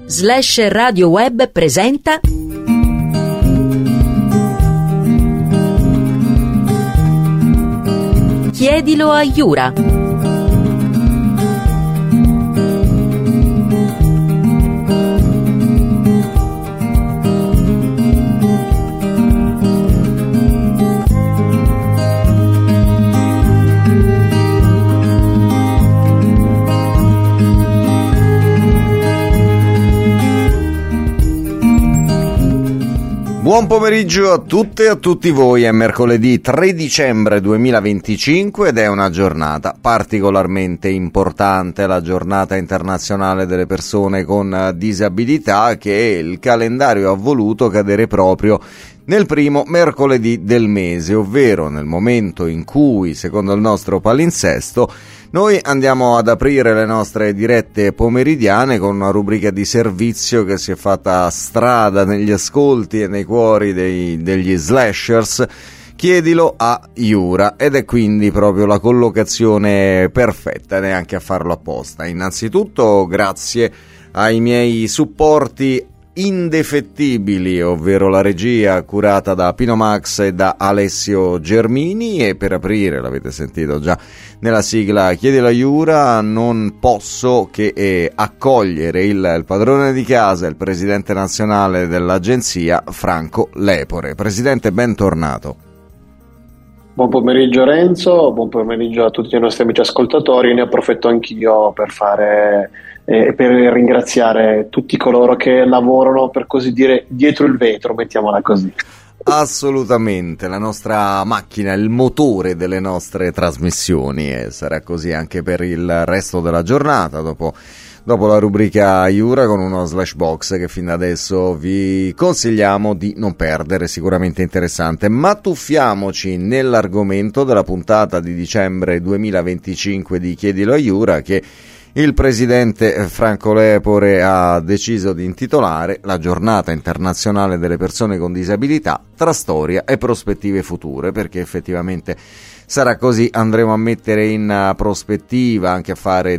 Radio Web presenta Chiedilo a Iura. Buon pomeriggio a tutte e a tutti voi, è mercoledì 3 dicembre 2025 ed è una giornata particolarmente importante, la giornata internazionale delle persone con disabilità, che il calendario ha voluto cadere proprio nel primo mercoledì del mese, ovvero nel momento in cui, secondo il nostro palinsesto, noi andiamo ad aprire le nostre dirette pomeridiane con una rubrica di servizio che si è fatta strada negli ascolti e nei cuori degli slashers. Chiedilo a Iura, ed è quindi proprio la collocazione perfetta, neanche a farlo apposta. Innanzitutto grazie ai miei supporti indefettibili, ovvero la regia curata da Pino Max e da Alessio Germini, e per aprire, l'avete sentito già nella sigla Chiedilo a Iura, non posso che accogliere il padrone di casa, il presidente nazionale dell'agenzia, Franco Lepore. Presidente, bentornato. Buon pomeriggio Renzo, buon pomeriggio a tutti i nostri amici ascoltatori. Ne approfitto anch'io per ringraziare tutti coloro che lavorano, per così dire, dietro il vetro, mettiamola così. Assolutamente, la nostra macchina, il motore delle nostre trasmissioni, e sarà così anche per il resto della giornata, dopo la rubrica Iura con uno slashbox che fin da adesso vi consigliamo di non perdere, sicuramente interessante. Ma tuffiamoci nell'argomento della puntata di dicembre 2025 di Chiedilo a Iura, che il presidente Franco Lepore ha deciso di intitolare la giornata internazionale delle persone con disabilità tra storia e prospettive future, perché effettivamente sarà così. Andremo a mettere in prospettiva, anche a fare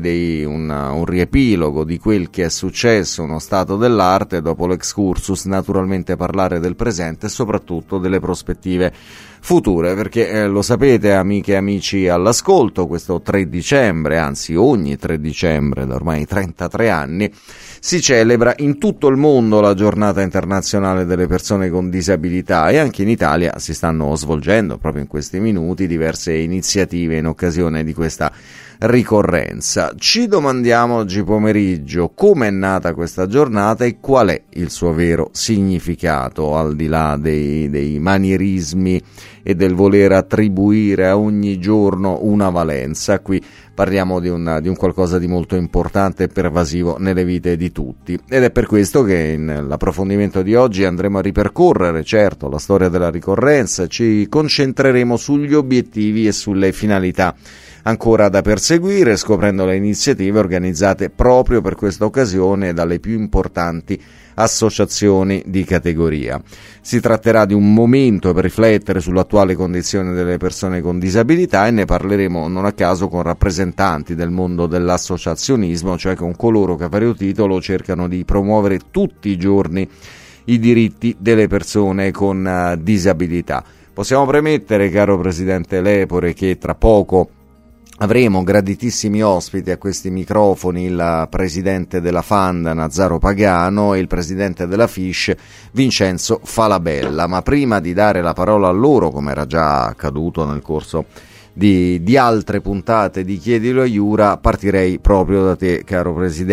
un riepilogo di quel che è successo, uno stato dell'arte, dopo l'excursus naturalmente parlare del presente e soprattutto delle prospettive future, perché lo sapete, amiche e amici all'ascolto, questo 3 dicembre, anzi ogni 3 dicembre da ormai 33 anni, si celebra in tutto il mondo la giornata internazionale delle persone con disabilità, e anche in Italia si stanno svolgendo proprio in questi minuti diverse iniziative in occasione di questa ricorrenza. Ci domandiamo oggi pomeriggio come è nata questa giornata e qual è il suo vero significato, al di là dei manierismi e del voler attribuire a ogni giorno una valenza. Qui parliamo di un qualcosa di molto importante e pervasivo nelle vite di tutti, ed è per questo che nell'approfondimento di oggi andremo a ripercorrere, certo, la storia della ricorrenza, ci concentreremo sugli obiettivi e sulle finalità ancora da perseguire, scoprendo le iniziative organizzate proprio per questa occasione dalle più importanti associazioni di categoria. Si tratterà di un momento per riflettere sull'attuale condizione delle persone con disabilità, e ne parleremo non a caso con rappresentanti del mondo dell'associazionismo, cioè con coloro che a vario titolo cercano di promuovere tutti i giorni i diritti delle persone con disabilità. Possiamo premettere, caro presidente Lepore, che tra poco avremo graditissimi ospiti a questi microfoni, il presidente della FAND Nazzaro Pagano e il presidente della FISH Vincenzo Falabella. Ma prima di dare la parola a loro, come era già accaduto nel corso di altre puntate di Chiedilo a Iura, partirei proprio da te, caro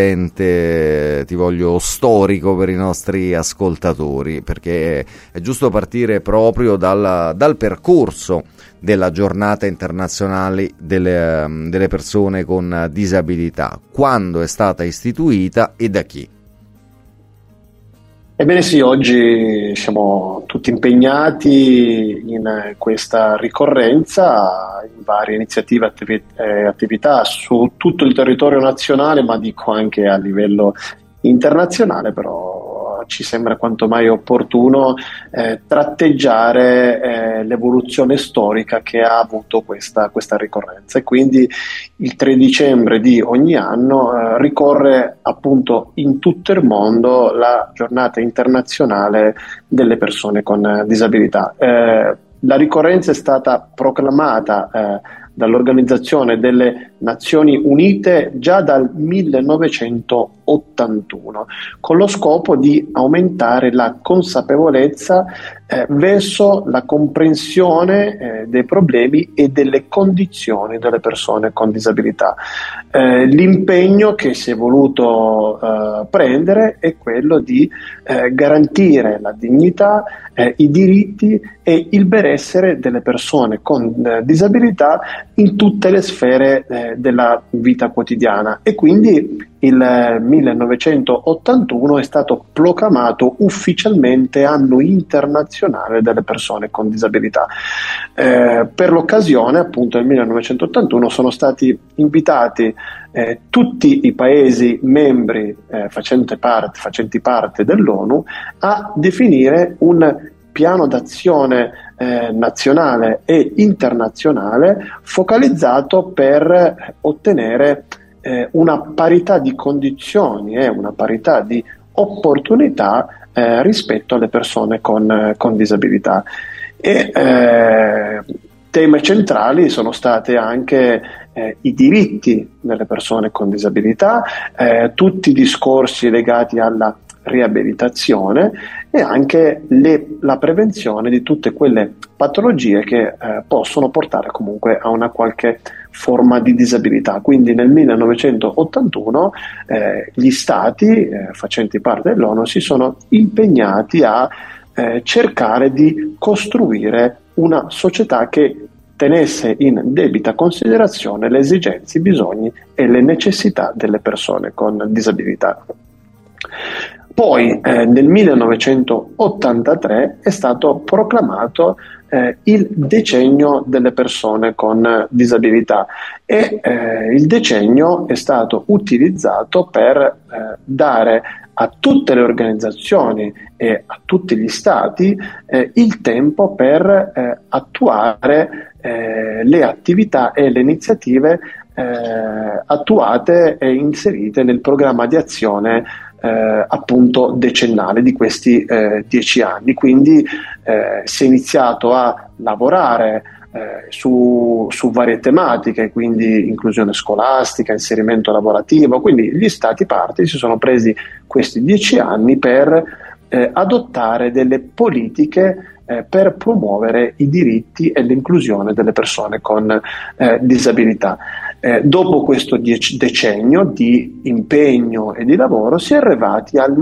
presidente. Ti voglio storico per i nostri ascoltatori, perché è giusto partire proprio dal percorso della giornata internazionale delle persone con disabilità. Quando è stata istituita e da chi? Ebbene sì, oggi siamo tutti impegnati in questa ricorrenza, in varie iniziative e attività su tutto il territorio nazionale, ma dico anche a livello internazionale, però ci sembra quanto mai opportuno tratteggiare l'evoluzione storica che ha avuto questa ricorrenza, e quindi il 3 dicembre di ogni anno ricorre appunto in tutto il mondo la giornata internazionale delle persone con disabilità. La ricorrenza è stata proclamata dall'Organizzazione delle Nazioni Unite già dal 1981, con lo scopo di aumentare la consapevolezza verso la comprensione dei problemi e delle condizioni delle persone con disabilità. L'impegno che si è voluto prendere è quello di garantire la dignità, i diritti e il benessere delle persone con disabilità in tutte le sfere della vita quotidiana, e quindi il 1981 è stato proclamato ufficialmente anno internazionale delle persone con disabilità. Per l'occasione, appunto, nel 1981 sono stati invitati tutti i paesi membri facenti parte dell'ONU a definire un piano d'azione nazionale e internazionale focalizzato per ottenere una parità di condizioni e una parità di opportunità rispetto alle persone con disabilità. E temi centrali sono state anche i diritti delle persone con disabilità, tutti i discorsi legati alla riabilitazione e anche la prevenzione di tutte quelle patologie che possono portare comunque a una qualche forma di disabilità. Quindi nel 1981 gli stati facenti parte dell'ONU si sono impegnati a cercare di costruire una società che tenesse in debita considerazione le esigenze, i bisogni e le necessità delle persone con disabilità. Poi nel 1983 è stato proclamato il decennio delle persone con disabilità, e il decennio è stato utilizzato per dare a tutte le organizzazioni e a tutti gli stati il tempo per attuare le attività e le iniziative attuate e inserite nel programma di azione appunto decennale di questi 10 anni. Quindi si è iniziato a lavorare su varie tematiche, quindi inclusione scolastica, inserimento lavorativo. Quindi gli stati parti si sono presi questi 10 anni per adottare delle politiche per promuovere i diritti e l'inclusione delle persone con disabilità. Dopo questo decennio di impegno e di lavoro si è arrivati al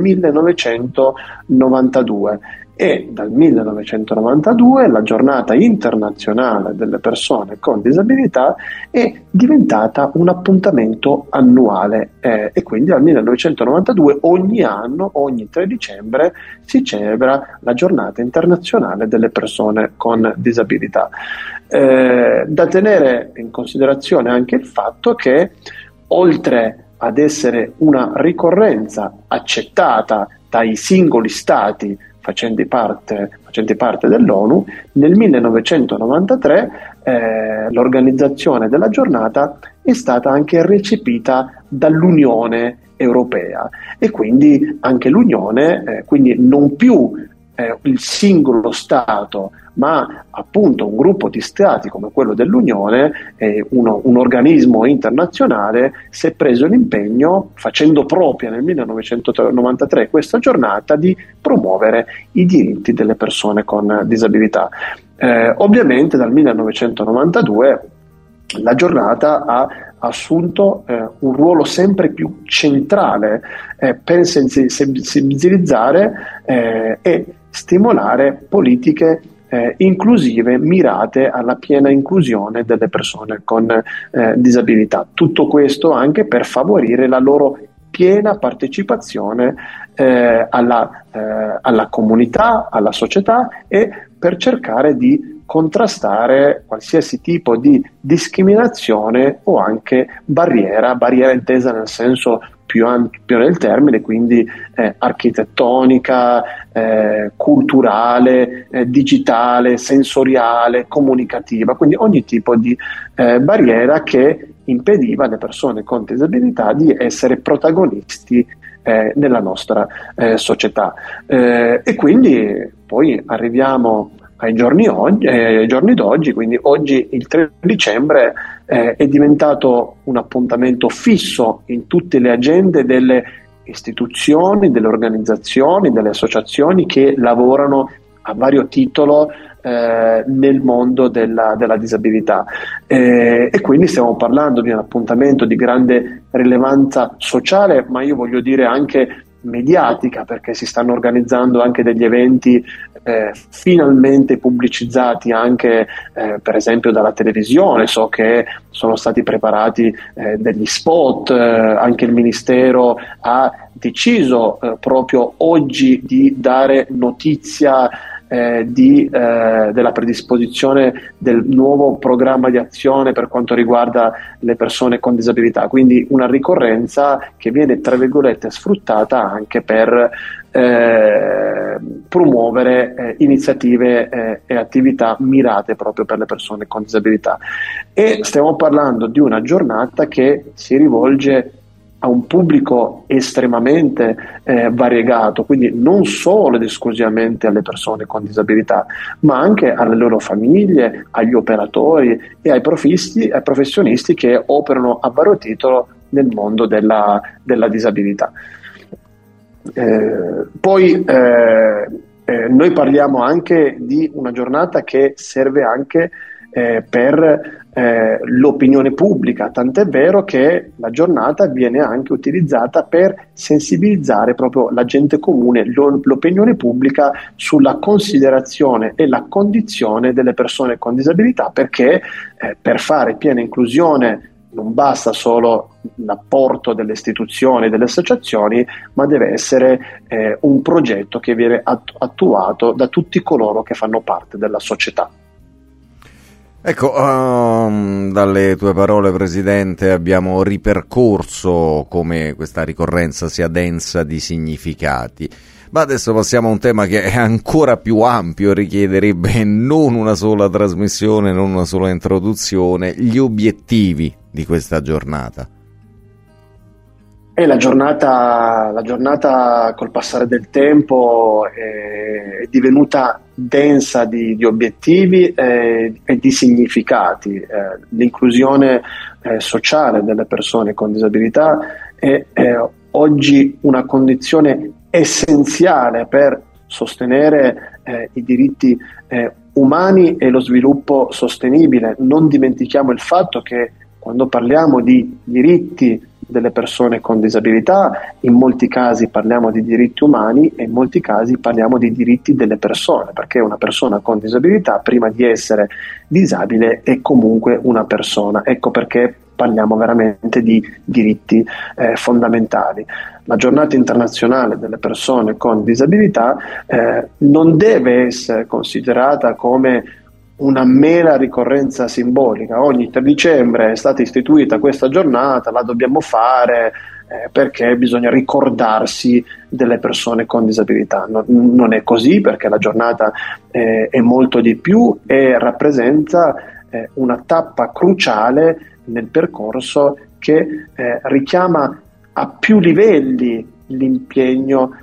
1992, e dal 1992 la giornata internazionale delle persone con disabilità è diventata un appuntamento annuale, e quindi dal 1992 ogni anno, ogni 3 dicembre, si celebra la giornata internazionale delle persone con disabilità. Da tenere in considerazione anche il fatto che, oltre ad essere una ricorrenza accettata dai singoli stati facenti parte dell'ONU, nel 1993 l'organizzazione della giornata è stata anche recepita dall'Unione Europea, e quindi anche l'Unione, quindi non più il singolo Stato, ma appunto un gruppo di Stati come quello dell'Unione, un organismo internazionale, si è preso l'impegno, facendo propria nel 1993 questa giornata, di promuovere i diritti delle persone con disabilità. Ovviamente dal 1992 la giornata ha assunto un ruolo sempre più centrale per sensibilizzare e stimolare politiche inclusive mirate alla piena inclusione delle persone con disabilità. Tutto questo anche per favorire la loro piena partecipazione alla comunità, alla società, e per cercare di contrastare qualsiasi tipo di discriminazione o anche barriera intesa nel senso più ampio del termine, quindi architettonica, culturale, digitale, sensoriale, comunicativa, quindi ogni tipo di barriera che impediva alle persone con disabilità di essere protagonisti nella nostra società. E quindi poi arriviamo ai giorni d'oggi, quindi oggi il 3 dicembre è diventato un appuntamento fisso in tutte le agende delle istituzioni, delle organizzazioni, delle associazioni che lavorano a vario titolo nel mondo della disabilità, e quindi stiamo parlando di un appuntamento di grande rilevanza sociale, ma io voglio dire anche mediatica, perché si stanno organizzando anche degli eventi finalmente pubblicizzati anche per esempio dalla televisione. So che sono stati preparati degli spot, anche il Ministero ha deciso proprio oggi di dare notizia della predisposizione del nuovo programma di azione per quanto riguarda le persone con disabilità, quindi una ricorrenza che viene tra virgolette sfruttata anche per promuovere iniziative e attività mirate proprio per le persone con disabilità. E stiamo parlando di una giornata che si rivolge a un pubblico estremamente variegato, quindi non solo ed esclusivamente alle persone con disabilità, ma anche alle loro famiglie, agli operatori e ai professionisti che operano a vario titolo nel mondo della disabilità. Poi noi parliamo anche di una giornata che serve anche per l'opinione pubblica, tant'è vero che la giornata viene anche utilizzata per sensibilizzare proprio la gente comune, l'opinione pubblica sulla considerazione e la condizione delle persone con disabilità, perché per fare piena inclusione non basta solo l'apporto delle istituzioni e delle associazioni, ma deve essere un progetto che viene attuato da tutti coloro che fanno parte della società. Ecco, dalle tue parole, Presidente, abbiamo ripercorso come questa ricorrenza sia densa di significati. Ma adesso passiamo a un tema che è ancora più ampio, richiederebbe non una sola trasmissione, non una sola introduzione, gli obiettivi di questa giornata. E la giornata col passare del tempo è divenuta densa di obiettivi e di significati. L'inclusione sociale delle persone con disabilità è oggi una condizione essenziale per sostenere i diritti umani e lo sviluppo sostenibile. Non dimentichiamo il fatto che quando parliamo di diritti delle persone con disabilità, in molti casi parliamo di diritti umani e in molti casi parliamo di diritti delle persone, perché una persona con disabilità, prima di essere disabile, è comunque una persona. Ecco perché parliamo veramente di diritti fondamentali. La giornata internazionale delle persone con disabilità non deve essere considerata come una mera ricorrenza simbolica. Ogni 3 dicembre è stata istituita questa giornata, la dobbiamo fare perché bisogna ricordarsi delle persone con disabilità. Non è così, perché la giornata è molto di più e rappresenta una tappa cruciale nel percorso che richiama a più livelli l'impegno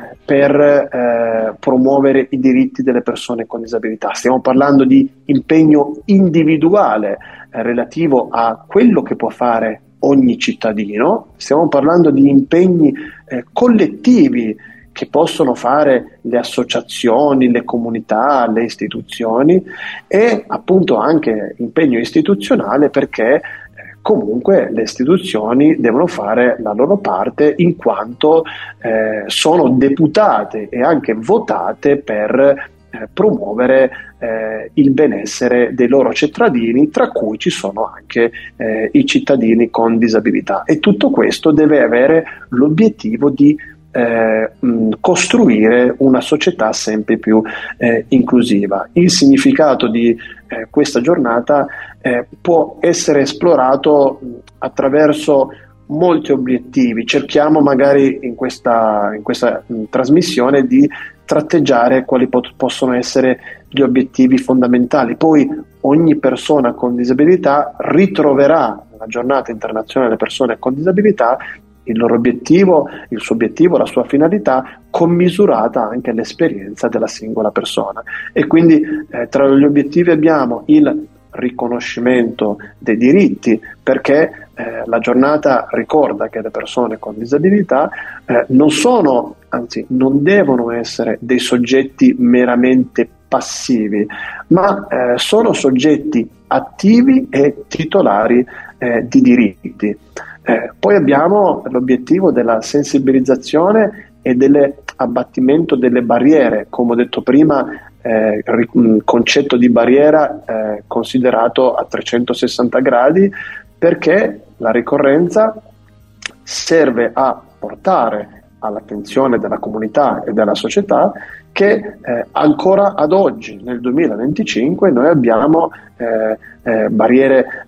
per promuovere i diritti delle persone con disabilità. Stiamo parlando di impegno individuale relativo a quello che può fare ogni cittadino, stiamo parlando di impegni collettivi che possono fare le associazioni, le comunità, le istituzioni, e appunto anche impegno istituzionale, perché comunque le istituzioni devono fare la loro parte, in quanto sono deputate e anche votate per promuovere il benessere dei loro cittadini, tra cui ci sono anche i cittadini con disabilità. E tutto questo deve avere l'obiettivo di costruire una società sempre più inclusiva. Il significato di questa giornata può essere esplorato attraverso molti obiettivi. Cerchiamo magari in questa trasmissione di tratteggiare quali possono essere gli obiettivi fondamentali. Poi ogni persona con disabilità ritroverà nella giornata internazionale delle persone con disabilità il loro obiettivo, il suo obiettivo, la sua finalità, commisurata anche all'esperienza della singola persona. E quindi tra gli obiettivi abbiamo il riconoscimento dei diritti, perché la giornata ricorda che le persone con disabilità non sono, anzi non devono essere dei soggetti meramente passivi, ma sono soggetti attivi e titolari di diritti. Poi abbiamo l'obiettivo della sensibilizzazione e dell'abbattimento delle barriere, come ho detto prima, un concetto di barriera considerato a 360 gradi, perché la ricorrenza serve a portare all'attenzione della comunità e della società che ancora ad oggi, nel 2025, noi abbiamo barriere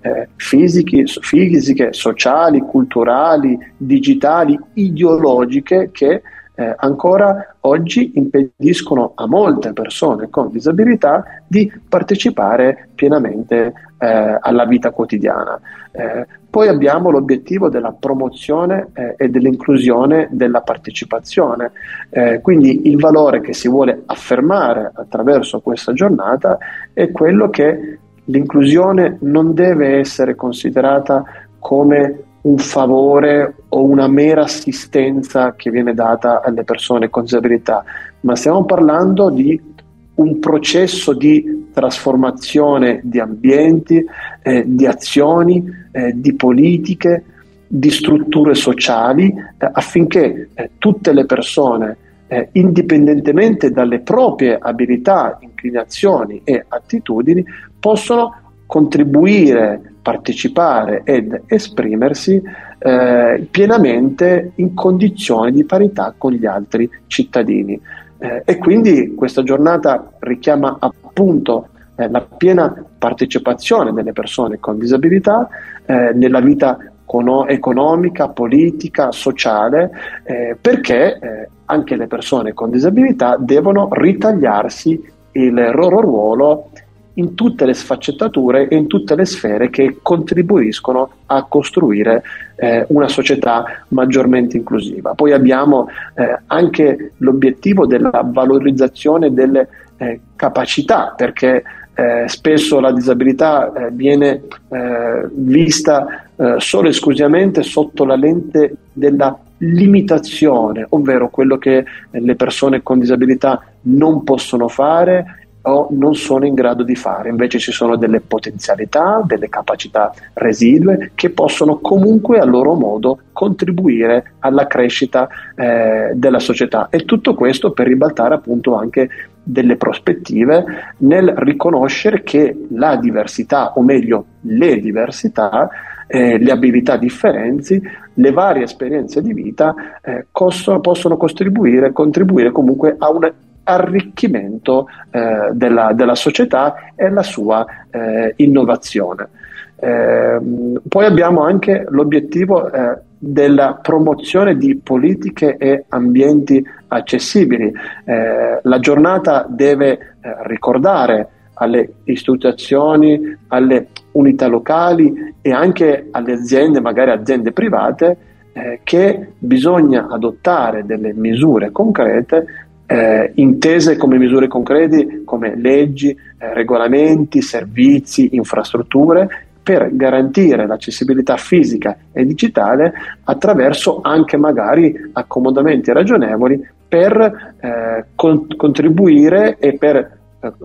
fisiche, sociali, culturali, digitali, ideologiche che ancora oggi impediscono a molte persone con disabilità di partecipare pienamente alla vita quotidiana. Poi abbiamo l'obiettivo della promozione e dell'inclusione della partecipazione, quindi il valore che si vuole affermare attraverso questa giornata è quello che l'inclusione non deve essere considerata come un favore o una mera assistenza che viene data alle persone con disabilità, ma stiamo parlando di un processo di trasformazione di ambienti, di azioni, di politiche, di strutture sociali, affinché tutte le persone, indipendentemente dalle proprie abilità, inclinazioni e attitudini, possono contribuire, partecipare ed esprimersi pienamente in condizioni di parità con gli altri cittadini. E quindi questa giornata richiama appunto la piena partecipazione delle persone con disabilità nella vita economica, politica, sociale, perché anche le persone con disabilità devono ritagliarsi il loro ruolo in tutte le sfaccettature e in tutte le sfere che contribuiscono a costruire una società maggiormente inclusiva. Poi abbiamo anche l'obiettivo della valorizzazione delle capacità, perché spesso la disabilità viene vista solo e esclusivamente sotto la lente della limitazione, ovvero quello che le persone con disabilità non possono fare o non sono in grado di fare. Invece ci sono delle potenzialità, delle capacità residue che possono comunque a loro modo contribuire alla crescita della società, e tutto questo per ribaltare appunto anche delle prospettive nel riconoscere che la diversità, o meglio le diversità, le abilità differenti, le varie esperienze di vita possono contribuire comunque a un arricchimento della società e la sua innovazione. Poi abbiamo anche l'obiettivo della promozione di politiche e ambienti accessibili. La giornata deve ricordare alle istituzioni, alle unità locali e anche alle aziende, magari aziende private, che bisogna adottare delle misure concrete, intese come misure concrete come leggi, regolamenti, servizi, infrastrutture, per garantire l'accessibilità fisica e digitale attraverso anche magari accomodamenti ragionevoli per contribuire e per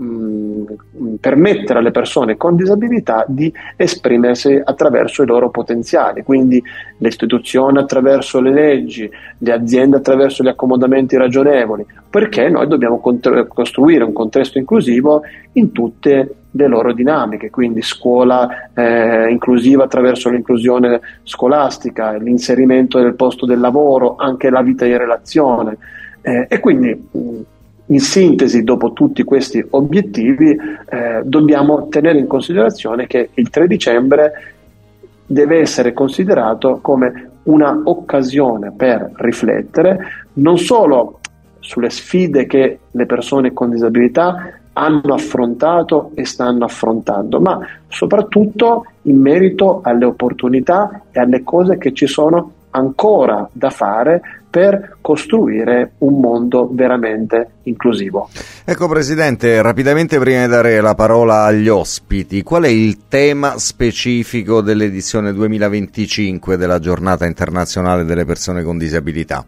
permettere alle persone con disabilità di esprimersi attraverso i loro potenziali, quindi le istituzioni attraverso le leggi, le aziende attraverso gli accomodamenti ragionevoli, perché noi dobbiamo costruire un contesto inclusivo in tutte le loro dinamiche, quindi scuola inclusiva attraverso l'inclusione scolastica, l'inserimento del posto del lavoro, anche la vita in relazione, E quindi in sintesi, dopo tutti questi obiettivi, dobbiamo tenere in considerazione che il 3 dicembre deve essere considerato come una occasione per riflettere non solo sulle sfide che le persone con disabilità hanno affrontato e stanno affrontando, ma soprattutto in merito alle opportunità e alle cose che ci sono ancora da fare per costruire un mondo veramente inclusivo. Ecco Presidente, rapidamente prima di dare la parola agli ospiti, qual è il tema specifico dell'edizione 2025 della Giornata Internazionale delle Persone con Disabilità?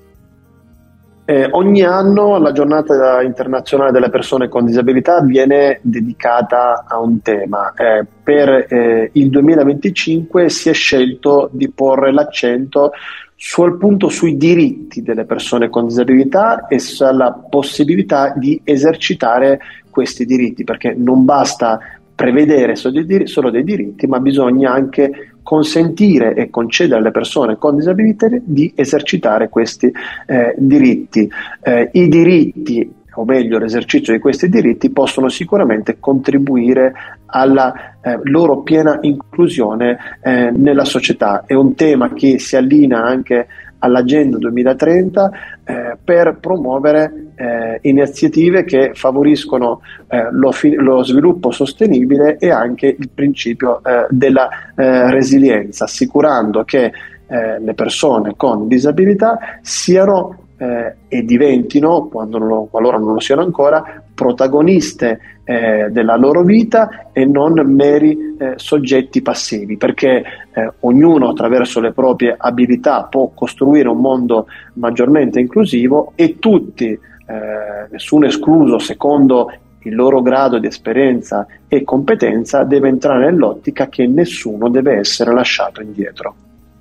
Ogni anno la Giornata Internazionale delle Persone con Disabilità viene dedicata a un tema. Per il 2025 si è scelto di porre l'accento sui diritti delle persone con disabilità e sulla possibilità di esercitare questi diritti, perché non basta prevedere solo dei diritti, ma bisogna anche consentire e concedere alle persone con disabilità di esercitare questi diritti. I diritti, o meglio l'esercizio di questi diritti, possono sicuramente contribuire alla loro piena inclusione nella società. È un tema che si allinea anche all'Agenda 2030 per promuovere iniziative che favoriscono lo sviluppo sostenibile e anche il principio della resilienza, assicurando che le persone con disabilità siano e diventino, qualora non lo siano ancora, protagoniste della loro vita e non meri soggetti passivi, perché ognuno attraverso le proprie abilità può costruire un mondo maggiormente inclusivo e tutti, nessuno escluso, secondo il loro grado di esperienza e competenza, deve entrare nell'ottica che nessuno deve essere lasciato indietro.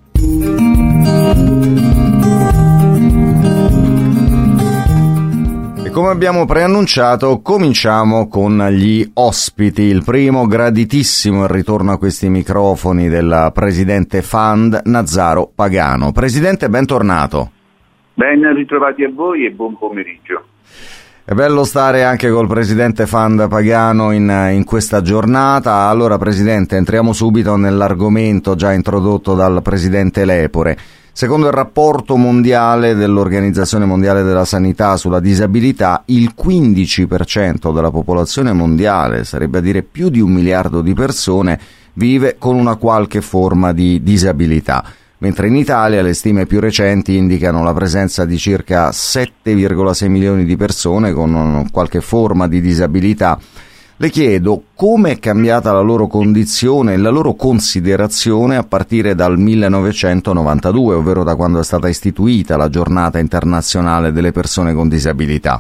Come abbiamo preannunciato, cominciamo con gli ospiti. Il primo, graditissimo il ritorno a questi microfoni del presidente FAND, Nazzaro Pagano. Presidente, bentornato. Ben ritrovati a voi e buon pomeriggio. È bello stare anche col presidente FAND Pagano in questa giornata. Allora, Presidente, entriamo subito nell'argomento già introdotto dal presidente Lepore. Secondo il rapporto mondiale dell'Organizzazione Mondiale della Sanità sulla disabilità, il 15% della popolazione mondiale, sarebbe a dire più di 1 miliardo di persone, vive con una qualche forma di disabilità, mentre in Italia le stime più recenti indicano la presenza di circa 7,6 milioni di persone con qualche forma di disabilità. Le chiedo come è cambiata la loro condizione e la loro considerazione a partire dal 1992, ovvero da quando è stata istituita la Giornata Internazionale delle Persone con Disabilità.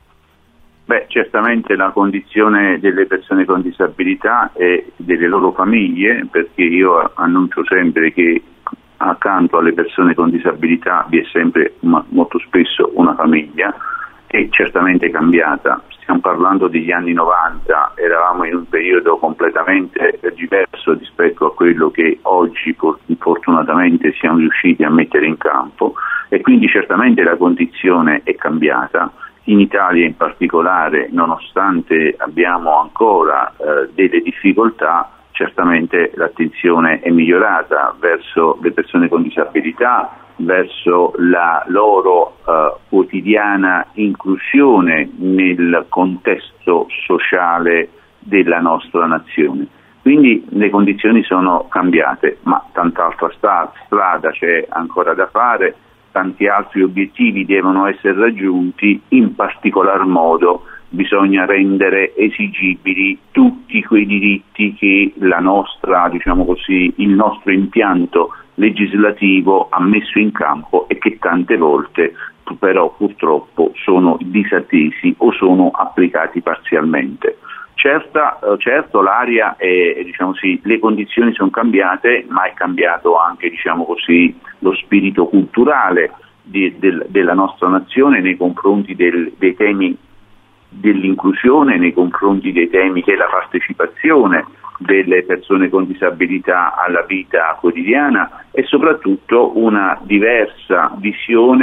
Certamente la condizione delle persone con disabilità e delle loro famiglie, perché io annuncio sempre che accanto alle persone con disabilità vi è sempre molto spesso una famiglia, è certamente cambiata. Stiamo parlando degli anni 90, eravamo in un periodo completamente diverso rispetto a quello che oggi fortunatamente siamo riusciti a mettere in campo, e quindi certamente la condizione è cambiata. In Italia in particolare, nonostante abbiamo ancora delle difficoltà, certamente l'attenzione è migliorata verso le persone con disabilità, verso la loro quotidiana inclusione nel contesto sociale della nostra nazione. Quindi le condizioni sono cambiate, ma tant'altra strada c'è ancora da fare, tanti altri obiettivi devono essere raggiunti, in particolar modo bisogna rendere esigibili tutti quei diritti che la nostra, il nostro impianto legislativo ha messo in campo e che tante volte però purtroppo sono disattesi o sono applicati parzialmente. Certo l'area è, le condizioni sono cambiate, ma è cambiato anche lo spirito culturale della nostra nazione nei confronti dei temi dell'inclusione, nei confronti dei temi della partecipazione delle persone con disabilità alla vita quotidiana, e soprattutto una diversa visione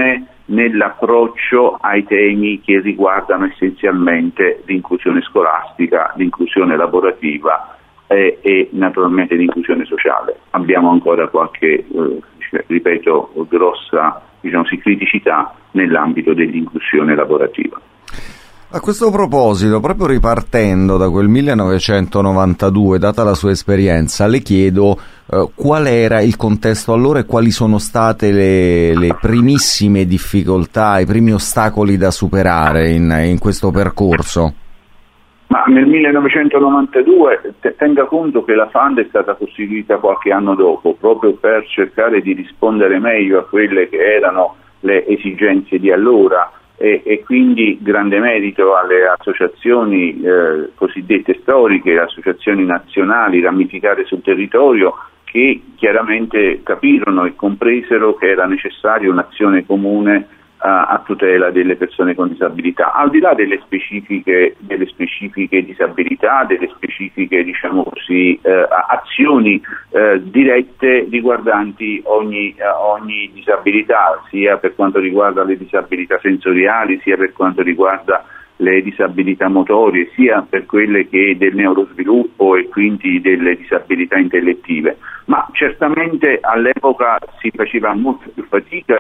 nell'approccio ai temi che riguardano essenzialmente l'inclusione scolastica, l'inclusione lavorativa e naturalmente l'inclusione sociale. Abbiamo ancora qualche, ripeto, grossa criticità nell'ambito dell'inclusione lavorativa. A questo proposito, proprio ripartendo da quel 1992, data la sua esperienza, le chiedo qual era il contesto allora e quali sono state le primissime difficoltà, i primi ostacoli da superare in questo percorso. Ma nel 1992 tenga conto che la FAND è stata costituita qualche anno dopo, proprio per cercare di rispondere meglio a quelle che erano le esigenze di allora. E quindi grande merito alle associazioni cosiddette storiche, associazioni nazionali ramificate sul territorio, che chiaramente capirono e compresero che era necessaria un'azione comune a tutela delle persone con disabilità, al di là delle specifiche disabilità, delle specifiche azioni dirette riguardanti ogni disabilità, sia per quanto riguarda le disabilità sensoriali, sia per quanto riguarda le disabilità motorie, sia per quelle che del neurosviluppo e quindi delle disabilità intellettive. Ma certamente all'epoca si faceva molto più fatica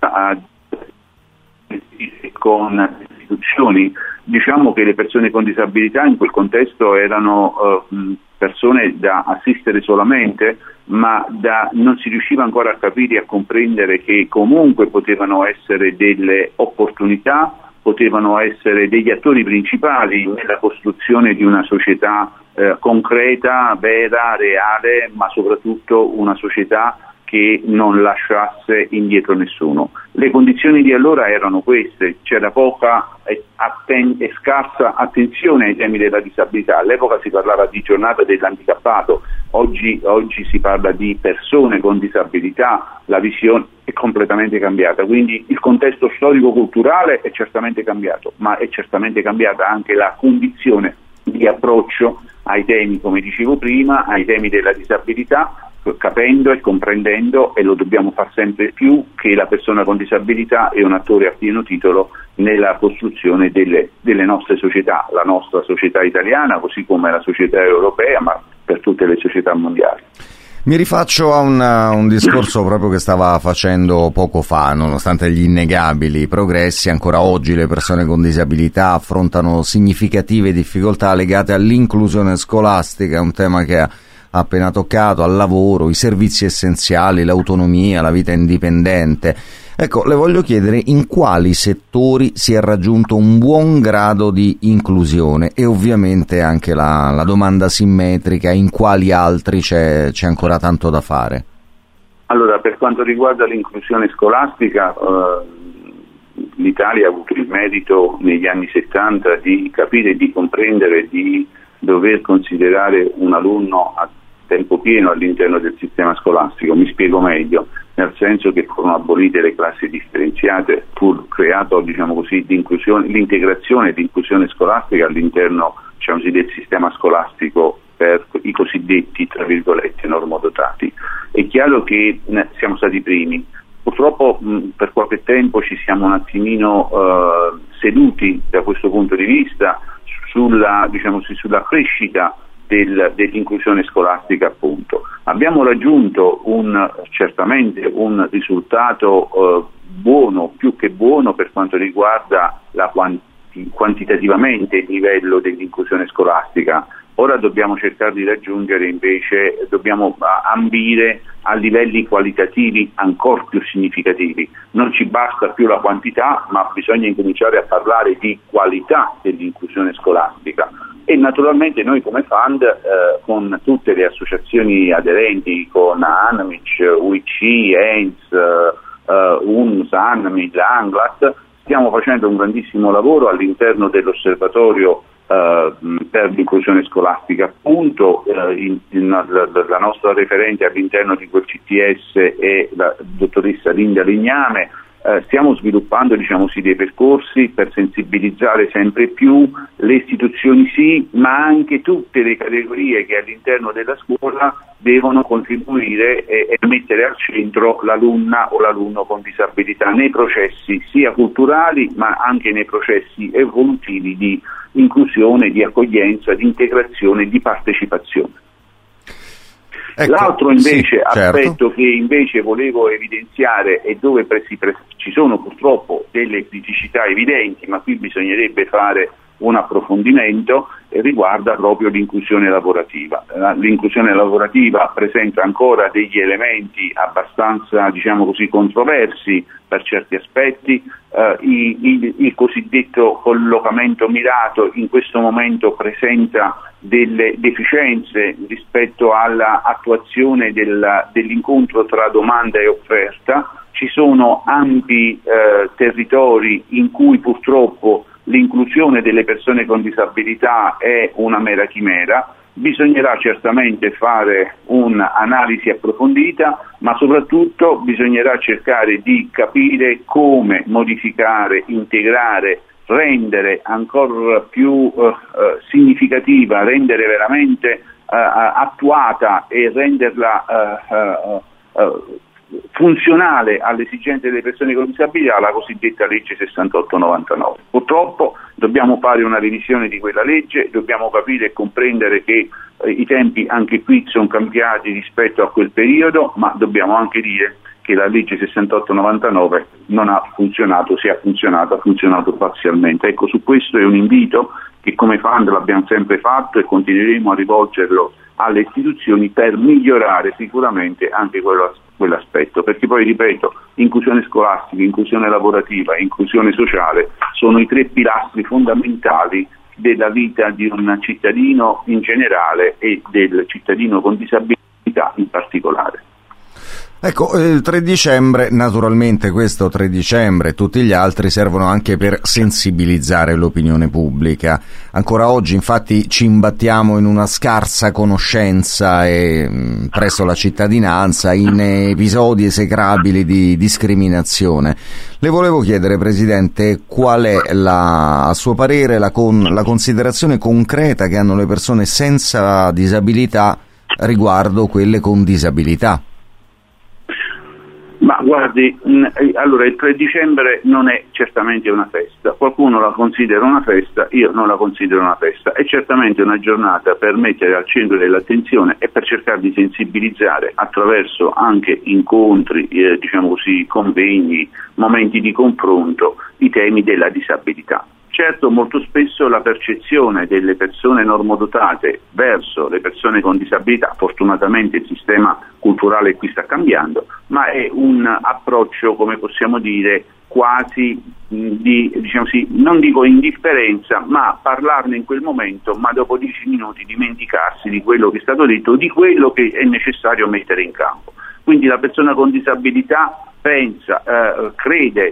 con le istituzioni. Diciamo che le persone con disabilità in quel contesto erano persone da assistere solamente, ma non si riusciva ancora a capire e a comprendere che comunque potevano essere delle opportunità, potevano essere degli attori principali nella costruzione di una società concreta, vera, reale, ma soprattutto una società che non lasciasse indietro nessuno. Le condizioni di allora erano queste: c'era poca e scarsa attenzione ai temi della disabilità. All'epoca si parlava di giornata dell'handicappato, oggi si parla di persone con disabilità, la visione è completamente cambiata, quindi il contesto storico-culturale è certamente cambiato, ma è certamente cambiata anche la condizione di approccio ai temi, come dicevo prima, ai temi della disabilità, capendo e comprendendo, e lo dobbiamo far sempre più, che la persona con disabilità è un attore a pieno titolo nella costruzione delle nostre società, la nostra società italiana, così come la società europea, ma per tutte le società mondiali. Mi rifaccio a un discorso proprio che stava facendo poco fa. Nonostante gli innegabili progressi, ancora oggi le persone con disabilità affrontano significative difficoltà legate all'inclusione scolastica, un tema che ha appena toccato, al lavoro, i servizi essenziali, l'autonomia, la vita indipendente. Ecco, le voglio chiedere in quali settori si è raggiunto un buon grado di inclusione, e ovviamente anche la domanda simmetrica: in quali altri c'è ancora tanto da fare? Allora, per quanto riguarda l'inclusione scolastica, l'Italia ha avuto il merito negli anni 70 di capire, di comprendere, di dover considerare un alunno a tempo pieno all'interno del sistema scolastico. Mi spiego meglio, nel senso che furono abolite le classi differenziate, fu creato, diciamo così, l'integrazione di inclusione scolastica all'interno, diciamo così, del sistema scolastico per i cosiddetti, tra virgolette, normodotati. È chiaro che siamo stati i primi. Purtroppo per qualche tempo ci siamo un attimino seduti da questo punto di vista sulla crescita dell'inclusione scolastica, appunto. Abbiamo raggiunto certamente un risultato buono, più che buono, per quanto riguarda quantitativamente il livello dell'inclusione scolastica. Ora dobbiamo cercare di raggiungere invece, dobbiamo ambire a livelli qualitativi ancora più significativi. Non ci basta più la quantità, ma bisogna incominciare a parlare di qualità dell'inclusione scolastica. E naturalmente noi come FAND, con tutte le associazioni aderenti, con ANMIC, UIC, ENS, UNS, ANMID, ANGLAT, stiamo facendo un grandissimo lavoro all'interno dell'osservatorio per l'inclusione scolastica, appunto. La nostra referente all'interno di quel CTS è la dottoressa Linda Legname, stiamo sviluppando dei percorsi per sensibilizzare sempre più le istituzioni, sì, ma anche tutte le categorie che all'interno della scuola devono contribuire e mettere al centro l'alunna o l'alunno con disabilità nei processi sia culturali ma anche nei processi evolutivi di inclusione, di accoglienza, di integrazione, di partecipazione. Ecco, l'altro invece aspetto certo, che invece volevo evidenziare e dove ci sono purtroppo delle criticità evidenti, ma qui bisognerebbe fare un approfondimento, riguarda proprio l'inclusione lavorativa. L'inclusione lavorativa presenta ancora degli elementi abbastanza, controversi per certi aspetti. Il cosiddetto collocamento mirato in questo momento presenta delle deficienze rispetto all'attuazione dell'incontro tra domanda e offerta. Ci sono ampi territori in cui purtroppo l'inclusione delle persone con disabilità è una mera chimera. Bisognerà certamente fare un'analisi approfondita, ma soprattutto bisognerà cercare di capire come modificare, integrare, rendere ancora più significativa, rendere veramente attuata e renderla funzionale alle esigenze delle persone con disabilità la cosiddetta legge 6899. Purtroppo dobbiamo fare una revisione di quella legge, dobbiamo capire e comprendere che i tempi anche qui sono cambiati rispetto a quel periodo, ma dobbiamo anche dire che la legge 6899 non ha funzionato, se ha funzionato parzialmente. Ecco, su questo è un invito che come FAND l'abbiamo sempre fatto e continueremo a rivolgerlo alle istituzioni per migliorare sicuramente anche quell'aspetto, perché poi, ripeto, inclusione scolastica, inclusione lavorativa e inclusione sociale sono i tre pilastri fondamentali della vita di un cittadino in generale e del cittadino con disabilità in particolare. Ecco, il 3 dicembre, naturalmente questo 3 dicembre e tutti gli altri servono anche per sensibilizzare l'opinione pubblica. Ancora oggi infatti ci imbattiamo in una scarsa conoscenza presso la cittadinanza in episodi esecrabili di discriminazione. Le volevo chiedere, Presidente, qual è a suo parere la considerazione concreta che hanno le persone senza disabilità riguardo quelle con disabilità? Ma guardi, allora il 3 dicembre non è certamente una festa, qualcuno la considera una festa, io non la considero una festa, è certamente una giornata per mettere al centro dell'attenzione e per cercare di sensibilizzare attraverso anche incontri, convegni, momenti di confronto, i temi della disabilità. Certo, molto spesso la percezione delle persone normodotate verso le persone con disabilità, fortunatamente il sistema culturale qui sta cambiando, ma è un approccio, come possiamo dire, quasi non dico indifferenza, ma parlarne in quel momento, ma dopo 10 minuti dimenticarsi di quello che è stato detto, di quello che è necessario mettere in campo. Quindi la persona con disabilità crede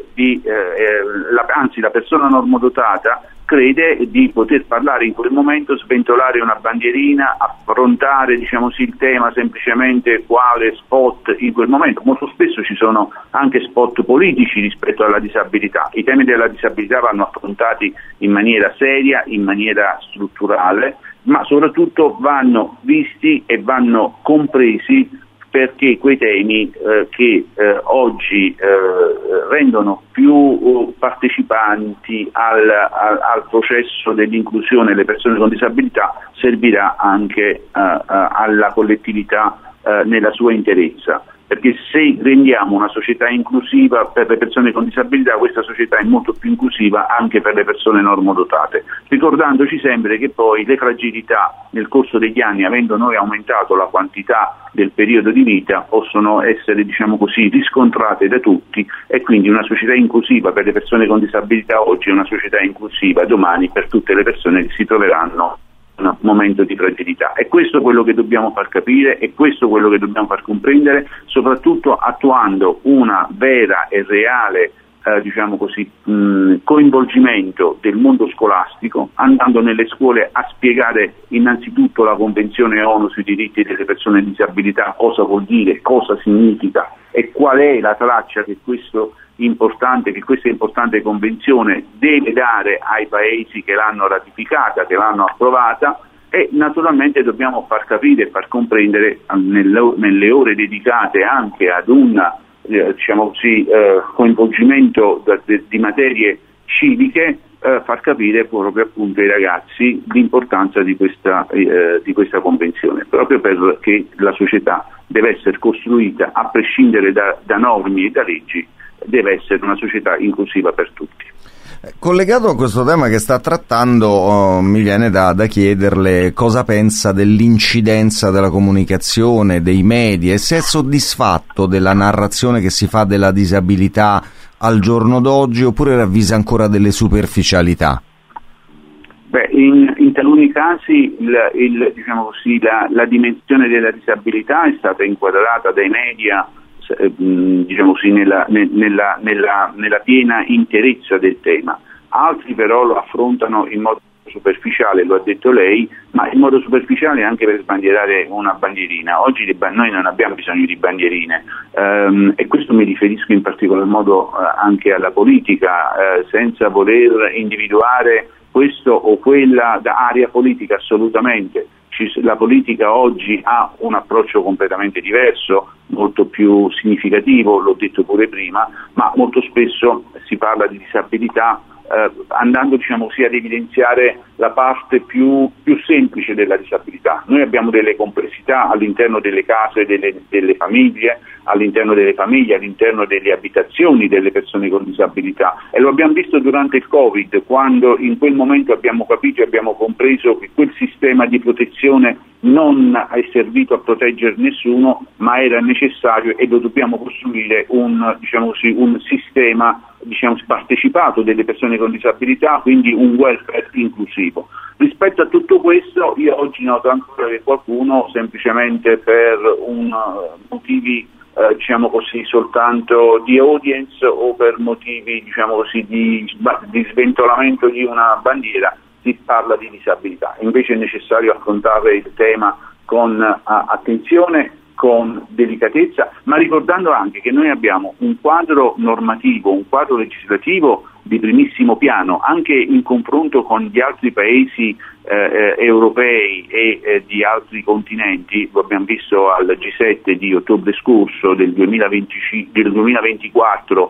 la persona normodotata crede di poter parlare in quel momento, sventolare una bandierina, affrontare il tema semplicemente quale spot in quel momento. Molto spesso ci sono anche spot politici rispetto alla disabilità. I temi della disabilità vanno affrontati in maniera seria, in maniera strutturale, ma soprattutto vanno visti e vanno compresi, perché quei temi che oggi rendono più partecipanti al processo dell'inclusione delle persone con disabilità servirà anche alla collettività nella sua interezza. Perché se rendiamo una società inclusiva per le persone con disabilità, questa società è molto più inclusiva anche per le persone normodotate, ricordandoci sempre che poi le fragilità nel corso degli anni, avendo noi aumentato la quantità del periodo di vita, possono essere riscontrate da tutti, e quindi una società inclusiva per le persone con disabilità oggi è una società inclusiva domani per tutte le persone che si troveranno un momento di fragilità. E questo è quello che dobbiamo far capire, e questo è quello che dobbiamo far comprendere, soprattutto attuando una vera e reale coinvolgimento del mondo scolastico, andando nelle scuole a spiegare innanzitutto la Convenzione ONU sui diritti delle persone con disabilità, cosa vuol dire, cosa significa e qual è la traccia che questo importante, che questa importante convenzione deve dare ai paesi che l'hanno ratificata, che l'hanno approvata, e naturalmente dobbiamo far capire e far comprendere nelle ore dedicate anche ad un coinvolgimento di materie civiche, far capire proprio appunto ai ragazzi l'importanza di questa convenzione, proprio perché la società deve essere costruita, a prescindere da norme e da leggi, deve essere una società inclusiva per tutti. Collegato a questo tema che sta trattando, mi viene da chiederle cosa pensa dell'incidenza della comunicazione, dei media, e se è soddisfatto della narrazione che si fa della disabilità al giorno d'oggi, oppure ravvisa ancora delle superficialità? Beh, in taluni casi la dimensione della disabilità è stata inquadrata dai media nella piena interezza del tema. Altri però lo affrontano in modo superficiale, lo ha detto lei, ma in modo superficiale anche per sbandierare una bandierina. Oggi noi non abbiamo bisogno di bandierine, e questo mi riferisco in particolar modo anche alla politica, senza voler individuare questo o quella da area politica, assolutamente. La politica oggi ha un approccio completamente diverso, molto più significativo, l'ho detto pure prima, ma molto spesso si parla di disabilità andando ad evidenziare la parte più semplice della disabilità. Noi abbiamo delle complessità all'interno delle case, delle famiglie, all'interno delle abitazioni delle persone con disabilità, e lo abbiamo visto durante il Covid, quando in quel momento abbiamo capito e abbiamo compreso che quel sistema di protezione non è servito a proteggere nessuno, ma era necessario, e lo dobbiamo costruire un sistema partecipato delle persone con disabilità, quindi un welfare inclusivo. Rispetto a tutto questo, io oggi noto ancora che qualcuno, semplicemente per motivi soltanto di audience, o per motivi di sventolamento di una bandiera, si parla di disabilità. Invece è necessario affrontare il tema con attenzione, con delicatezza, ma ricordando anche che noi abbiamo un quadro normativo, un quadro legislativo di primissimo piano, anche in confronto con gli altri paesi europei e di altri continenti. Lo abbiamo visto al G7 di ottobre scorso del 2024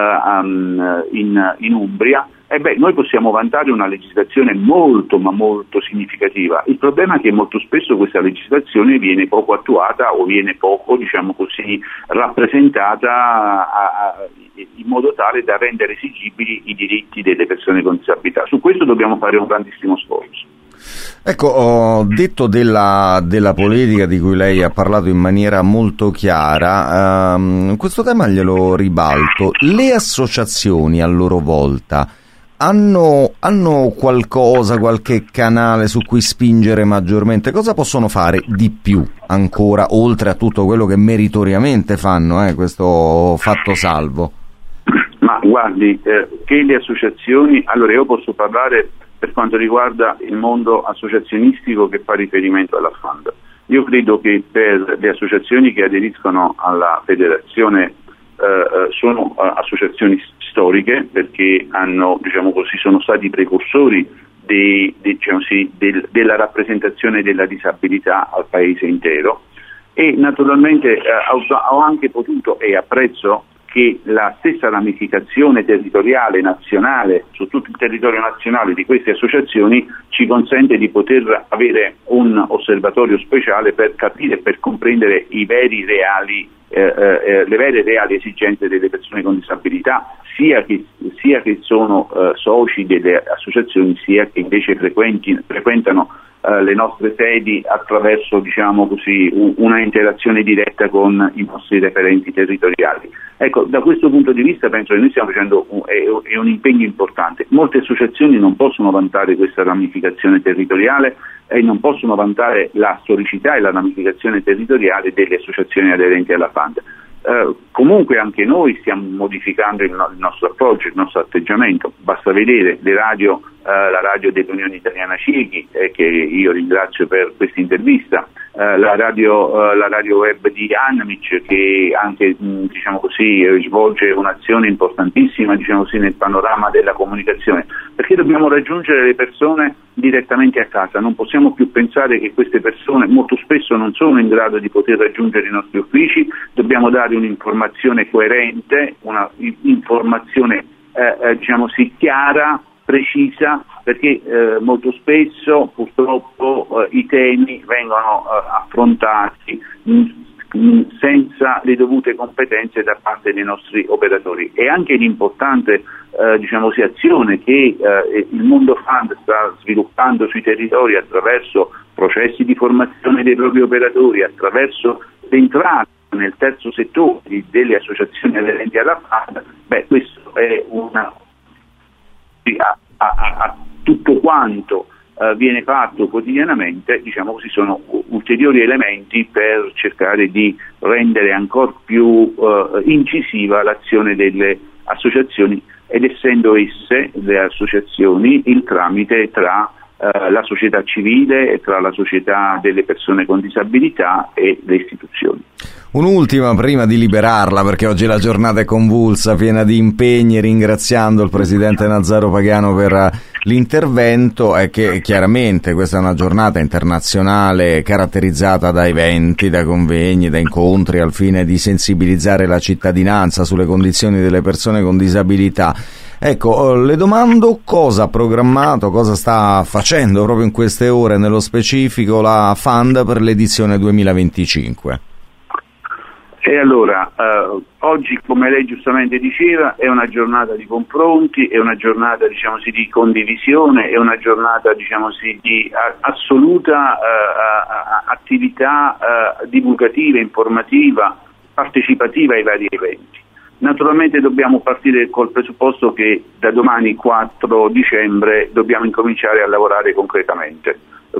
in Umbria. Noi possiamo vantare una legislazione molto ma molto significativa. Il problema è che molto spesso questa legislazione viene poco attuata o viene poco, rappresentata in modo tale da rendere esigibili i diritti delle persone con disabilità. Su questo dobbiamo fare un grandissimo sforzo. Ecco, ho detto della politica di cui lei ha parlato in maniera molto chiara, questo tema glielo ribalto. Le associazioni a loro volta hanno qualcosa, qualche canale su cui spingere maggiormente? Cosa possono fare di più ancora, oltre a tutto quello che meritoriamente fanno, questo fatto salvo? Ma guardi, che le associazioni, allora io posso parlare per quanto riguarda il mondo associazionistico che fa riferimento alla FAND. Io credo che per le associazioni che aderiscono alla federazione sono associazioni storiche, perché sono stati precursori della rappresentazione della disabilità al paese intero, e naturalmente ho anche potuto e apprezzo che la stessa ramificazione territoriale nazionale, su tutto il territorio nazionale, di queste associazioni ci consente di poter avere un osservatorio speciale per capire e per comprendere le vere reali esigenze delle persone con disabilità, sia che sono soci delle associazioni, sia che invece frequentano le nostre sedi attraverso una interazione diretta con i nostri referenti territoriali. Ecco, da questo punto di vista penso che noi stiamo facendo un impegno importante. Molte associazioni non possono vantare questa ramificazione territoriale e non possono vantare la storicità e la ramificazione territoriale delle associazioni aderenti alla FAND. Comunque anche noi stiamo modificando il nostro approccio, il nostro atteggiamento. Basta vedere le radio, la radio dell'Unione Italiana Ciechi, che io ringrazio per questa intervista, la radio web di Anamic, che anche svolge un'azione importantissima nel panorama della comunicazione, perché dobbiamo raggiungere le persone direttamente a casa. Non possiamo più pensare che queste persone molto spesso non sono in grado di poter raggiungere i nostri uffici. Dobbiamo dare un'informazione coerente, una informazione chiara, precisa, perché molto spesso purtroppo i temi vengono affrontati senza le dovute competenze da parte dei nostri operatori. E anche l'importante azione che il Mondo Fund sta sviluppando sui territori attraverso processi di formazione dei propri operatori, attraverso l'entrata nel terzo settore delle associazioni aderenti alla Fund. Questo è a tutto quanto viene fatto quotidianamente, sono ulteriori elementi per cercare di rendere ancora più incisiva l'azione delle associazioni, ed essendo esse, le associazioni, il tramite tra la società civile e tra la società delle persone con disabilità e le istituzioni. Un'ultima prima di liberarla, perché oggi la giornata è convulsa, piena di impegni, ringraziando il presidente Nazzaro Pagano per l'intervento, è che chiaramente questa è una giornata internazionale caratterizzata da eventi, da convegni, da incontri al fine di sensibilizzare la cittadinanza sulle condizioni delle persone con disabilità. Ecco, le domando cosa ha programmato, cosa sta facendo proprio in queste ore nello specifico la Fund per l'edizione 2025. E allora, oggi, come lei giustamente diceva, è una giornata di confronti, è una giornata di condivisione, è una giornata di assoluta attività divulgativa, informativa, partecipativa ai vari eventi. Naturalmente dobbiamo partire col presupposto che da domani 4 dicembre dobbiamo incominciare a lavorare concretamente.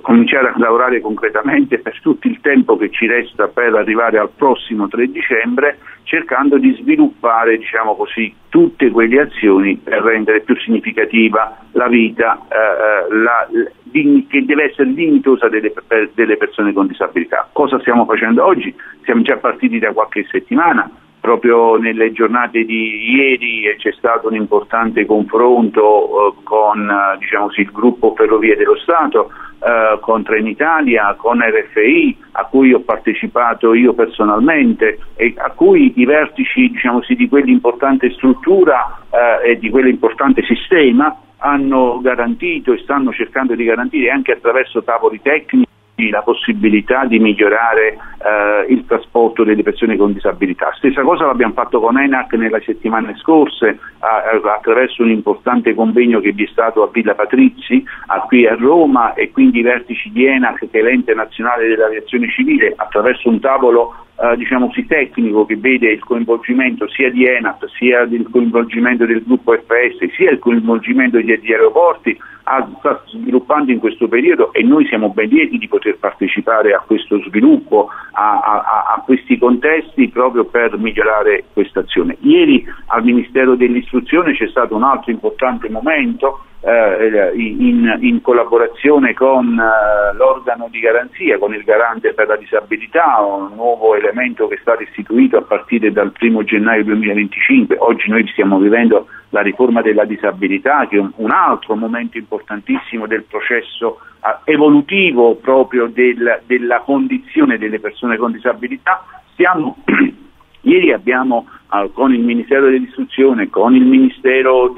Per tutto il tempo che ci resta per arrivare al prossimo 3 dicembre, cercando di sviluppare tutte quelle azioni per rendere più significativa la vita che deve essere dignitosa delle persone con disabilità. Cosa stiamo facendo oggi? Siamo già partiti da qualche settimana. Proprio nelle giornate di ieri c'è stato un importante confronto con il gruppo Ferrovie dello Stato, con Trenitalia, con RFI, a cui ho partecipato io personalmente, e a cui i vertici di quell'importante struttura e di quell'importante sistema hanno garantito e stanno cercando di garantire, anche attraverso tavoli tecnici, la possibilità di migliorare il trasporto delle persone con disabilità. Stessa cosa l'abbiamo fatto con ENAC nelle settimane scorse, attraverso un importante convegno che vi è stato a Villa Patrizzi, qui a Roma, e quindi i vertici di ENAC, che è l'ente nazionale dell'aviazione civile, attraverso un tavolo tecnico che vede il coinvolgimento sia di ENAC, sia il coinvolgimento del gruppo FS, sia il coinvolgimento degli aeroporti, sta sviluppando in questo periodo, e noi siamo ben lieti di poter partecipare a questo sviluppo, a questi contesti, proprio per migliorare questa azione. Ieri al Ministero dell'Istruzione c'è stato un altro importante momento, in collaborazione con l'organo di garanzia, con il garante per la disabilità, un nuovo elemento che è stato istituito a partire dal 1 gennaio 2025. Oggi noi stiamo vivendo la riforma della disabilità, che è un altro momento importantissimo del processo evolutivo proprio della condizione delle persone con disabilità. Ieri abbiamo con il Ministero dell'Istruzione, con il Ministero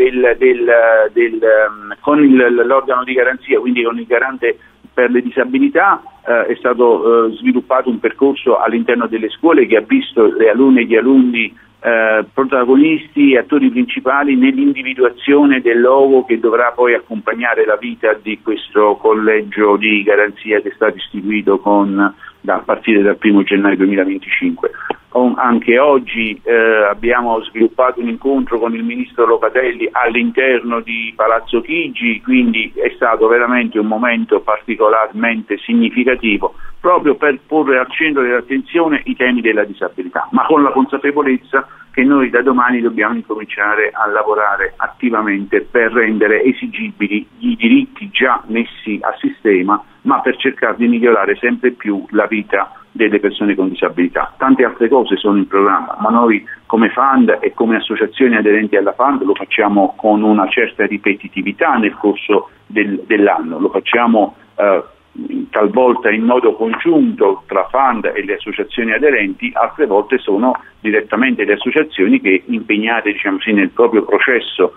con l'organo di garanzia, quindi con il garante per le disabilità, è stato sviluppato un percorso all'interno delle scuole che ha visto le alunne e gli alunni protagonisti e attori principali nell'individuazione del logo che dovrà poi accompagnare la vita di questo collegio di garanzia che è stato istituito a partire dal 1 gennaio 2025. Anche oggi abbiamo sviluppato un incontro con il ministro Locatelli all'interno di Palazzo Chigi, quindi è stato veramente un momento particolarmente significativo, proprio per porre al centro dell'attenzione i temi della disabilità, ma con la consapevolezza che noi da domani dobbiamo incominciare a lavorare attivamente per rendere esigibili i diritti già messi a sistema, ma per cercare di migliorare sempre più la vita delle persone con disabilità. Tante altre cose sono in programma, ma noi come Fund e come associazioni aderenti alla Fund lo facciamo con una certa ripetitività nel corso dell'anno, lo facciamo talvolta in modo congiunto tra Fund e le associazioni aderenti, altre volte sono direttamente le associazioni che, impegnate nel proprio processo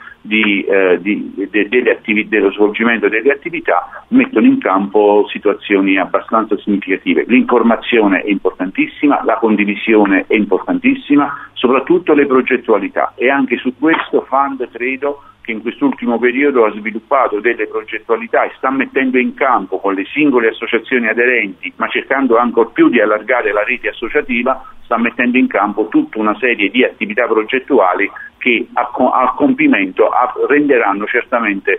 dello svolgimento delle attività, mettono in campo situazioni abbastanza significative. L'informazione è importantissima, la condivisione è importantissima, soprattutto le progettualità, e anche su questo Fund credo che in quest'ultimo periodo ha sviluppato delle progettualità e sta mettendo in campo con le singole associazioni aderenti, ma cercando ancor più di allargare la rete associativa, sta mettendo in campo tutta una serie di attività progettuali che a compimento renderanno certamente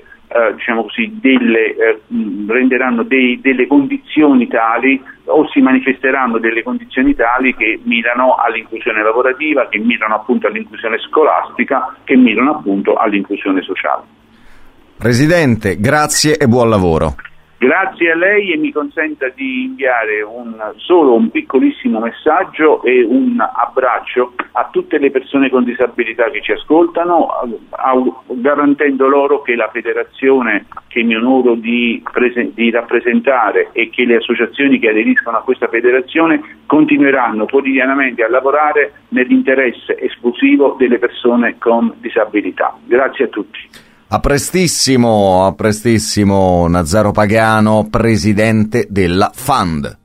renderanno delle condizioni tali, o si manifesteranno delle condizioni tali che mirano all'inclusione lavorativa, che mirano appunto all'inclusione scolastica, che mirano appunto all'inclusione sociale. Presidente, grazie e buon lavoro. Grazie a lei, e mi consenta di inviare solo un piccolissimo messaggio e un abbraccio a tutte le persone con disabilità che ci ascoltano, garantendo loro che la federazione che mi onoro di rappresentare e che le associazioni che aderiscono a questa federazione continueranno quotidianamente a lavorare nell'interesse esclusivo delle persone con disabilità. Grazie a tutti. A prestissimo Nazzaro Pagano, presidente della Fund.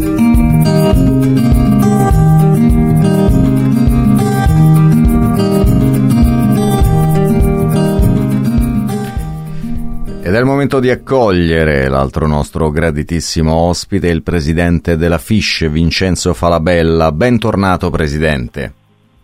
Ed è il momento di accogliere l'altro nostro graditissimo ospite, il presidente della FISH, Vincenzo Falabella. Bentornato, presidente.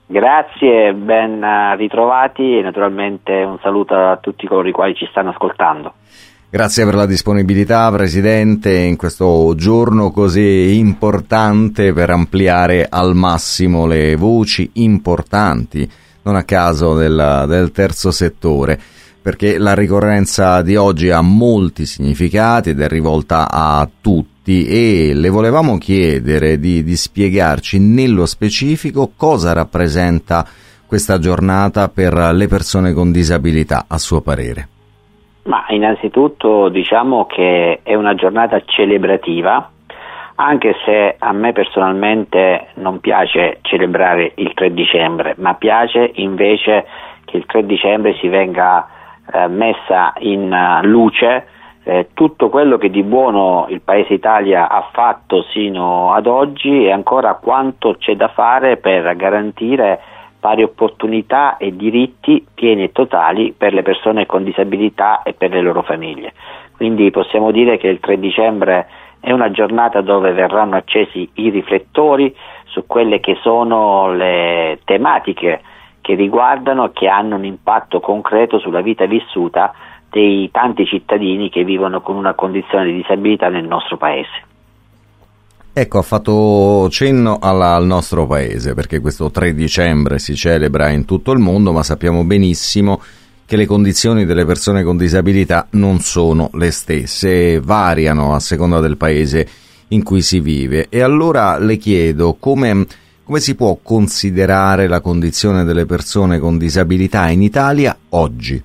Grazie, ben ritrovati, e naturalmente un saluto a tutti coloro i quali ci stanno ascoltando. Grazie per la disponibilità, presidente, in questo giorno così importante per ampliare al massimo le voci importanti, non a caso del terzo settore, perché la ricorrenza di oggi ha molti significati ed è rivolta a tutti, e le volevamo chiedere di spiegarci nello specifico cosa rappresenta questa giornata per le persone con disabilità, a suo parere. Ma innanzitutto diciamo che è una giornata celebrativa, anche se a me personalmente non piace celebrare il 3 dicembre, ma piace invece che il 3 dicembre si venga messa in luce tutto quello che di buono il Paese Italia ha fatto sino ad oggi, e ancora quanto c'è da fare per garantire pari opportunità e diritti pieni e totali per le persone con disabilità e per le loro famiglie. Quindi possiamo dire che il 3 dicembre è una giornata dove verranno accesi i riflettori su quelle che sono le tematiche che riguardano, che hanno un impatto concreto sulla vita vissuta dei tanti cittadini che vivono con una condizione di disabilità nel nostro paese. Ecco, ha fatto cenno al nostro paese, perché questo 3 dicembre si celebra in tutto il mondo, ma sappiamo benissimo che le condizioni delle persone con disabilità non sono le stesse, variano a seconda del paese in cui si vive. E allora le chiedo come si può considerare la condizione delle persone con disabilità in Italia oggi?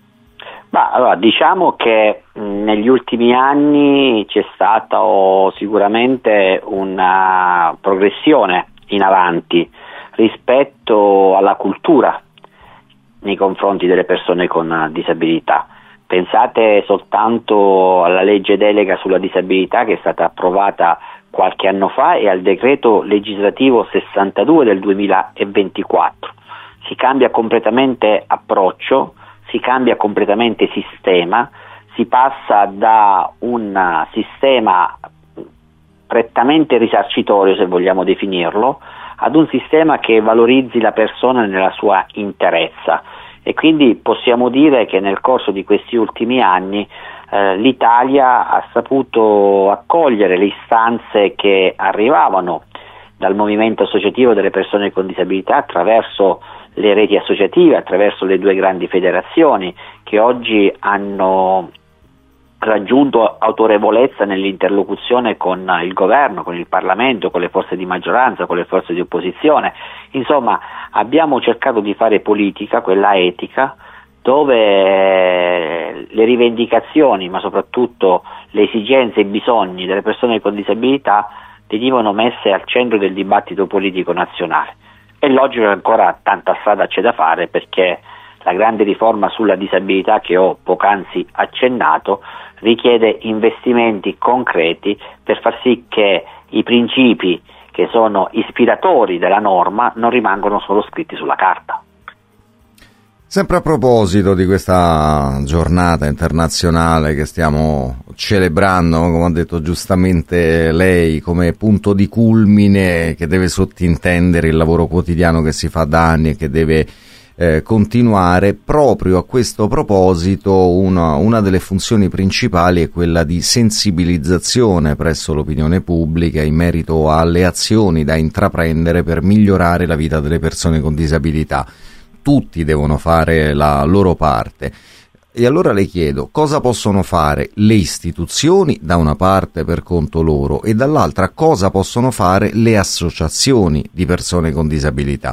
Allora, diciamo che negli ultimi anni c'è stata sicuramente una progressione in avanti rispetto alla cultura nei confronti delle persone con disabilità. Pensate soltanto alla legge delega sulla disabilità che è stata approvata qualche anno fa e al decreto legislativo 62 del 2024. Si cambia completamente approccio, si cambia completamente sistema, si passa da un sistema prettamente risarcitorio, se vogliamo definirlo, ad un sistema che valorizzi la persona nella sua interezza. E quindi possiamo dire che nel corso di questi ultimi anni l'Italia ha saputo accogliere le istanze che arrivavano dal movimento associativo delle persone con disabilità attraverso le reti associative, attraverso le 2 grandi federazioni che oggi hanno raggiunto autorevolezza nell'interlocuzione con il governo, con il Parlamento, con le forze di maggioranza, con le forze di opposizione. Insomma, abbiamo cercato di fare politica, quella etica, dove le rivendicazioni, ma soprattutto le esigenze e i bisogni delle persone con disabilità venivano messe al centro del dibattito politico nazionale. È logico che ancora tanta strada c'è da fare, perché la grande riforma sulla disabilità che ho poc'anzi accennato richiede investimenti concreti per far sì che i principi che sono ispiratori della norma non rimangono solo scritti sulla carta. Sempre a proposito di questa giornata internazionale che stiamo celebrando, come ha detto giustamente lei, come punto di culmine che deve sottintendere il lavoro quotidiano che si fa da anni e che deve continuare, proprio a questo proposito una delle funzioni principali è quella di sensibilizzazione presso l'opinione pubblica in merito alle azioni da intraprendere per migliorare la vita delle persone con disabilità. Tutti devono fare la loro parte. E allora le chiedo, cosa possono fare le istituzioni da una parte per conto loro e dall'altra cosa possono fare le associazioni di persone con disabilità?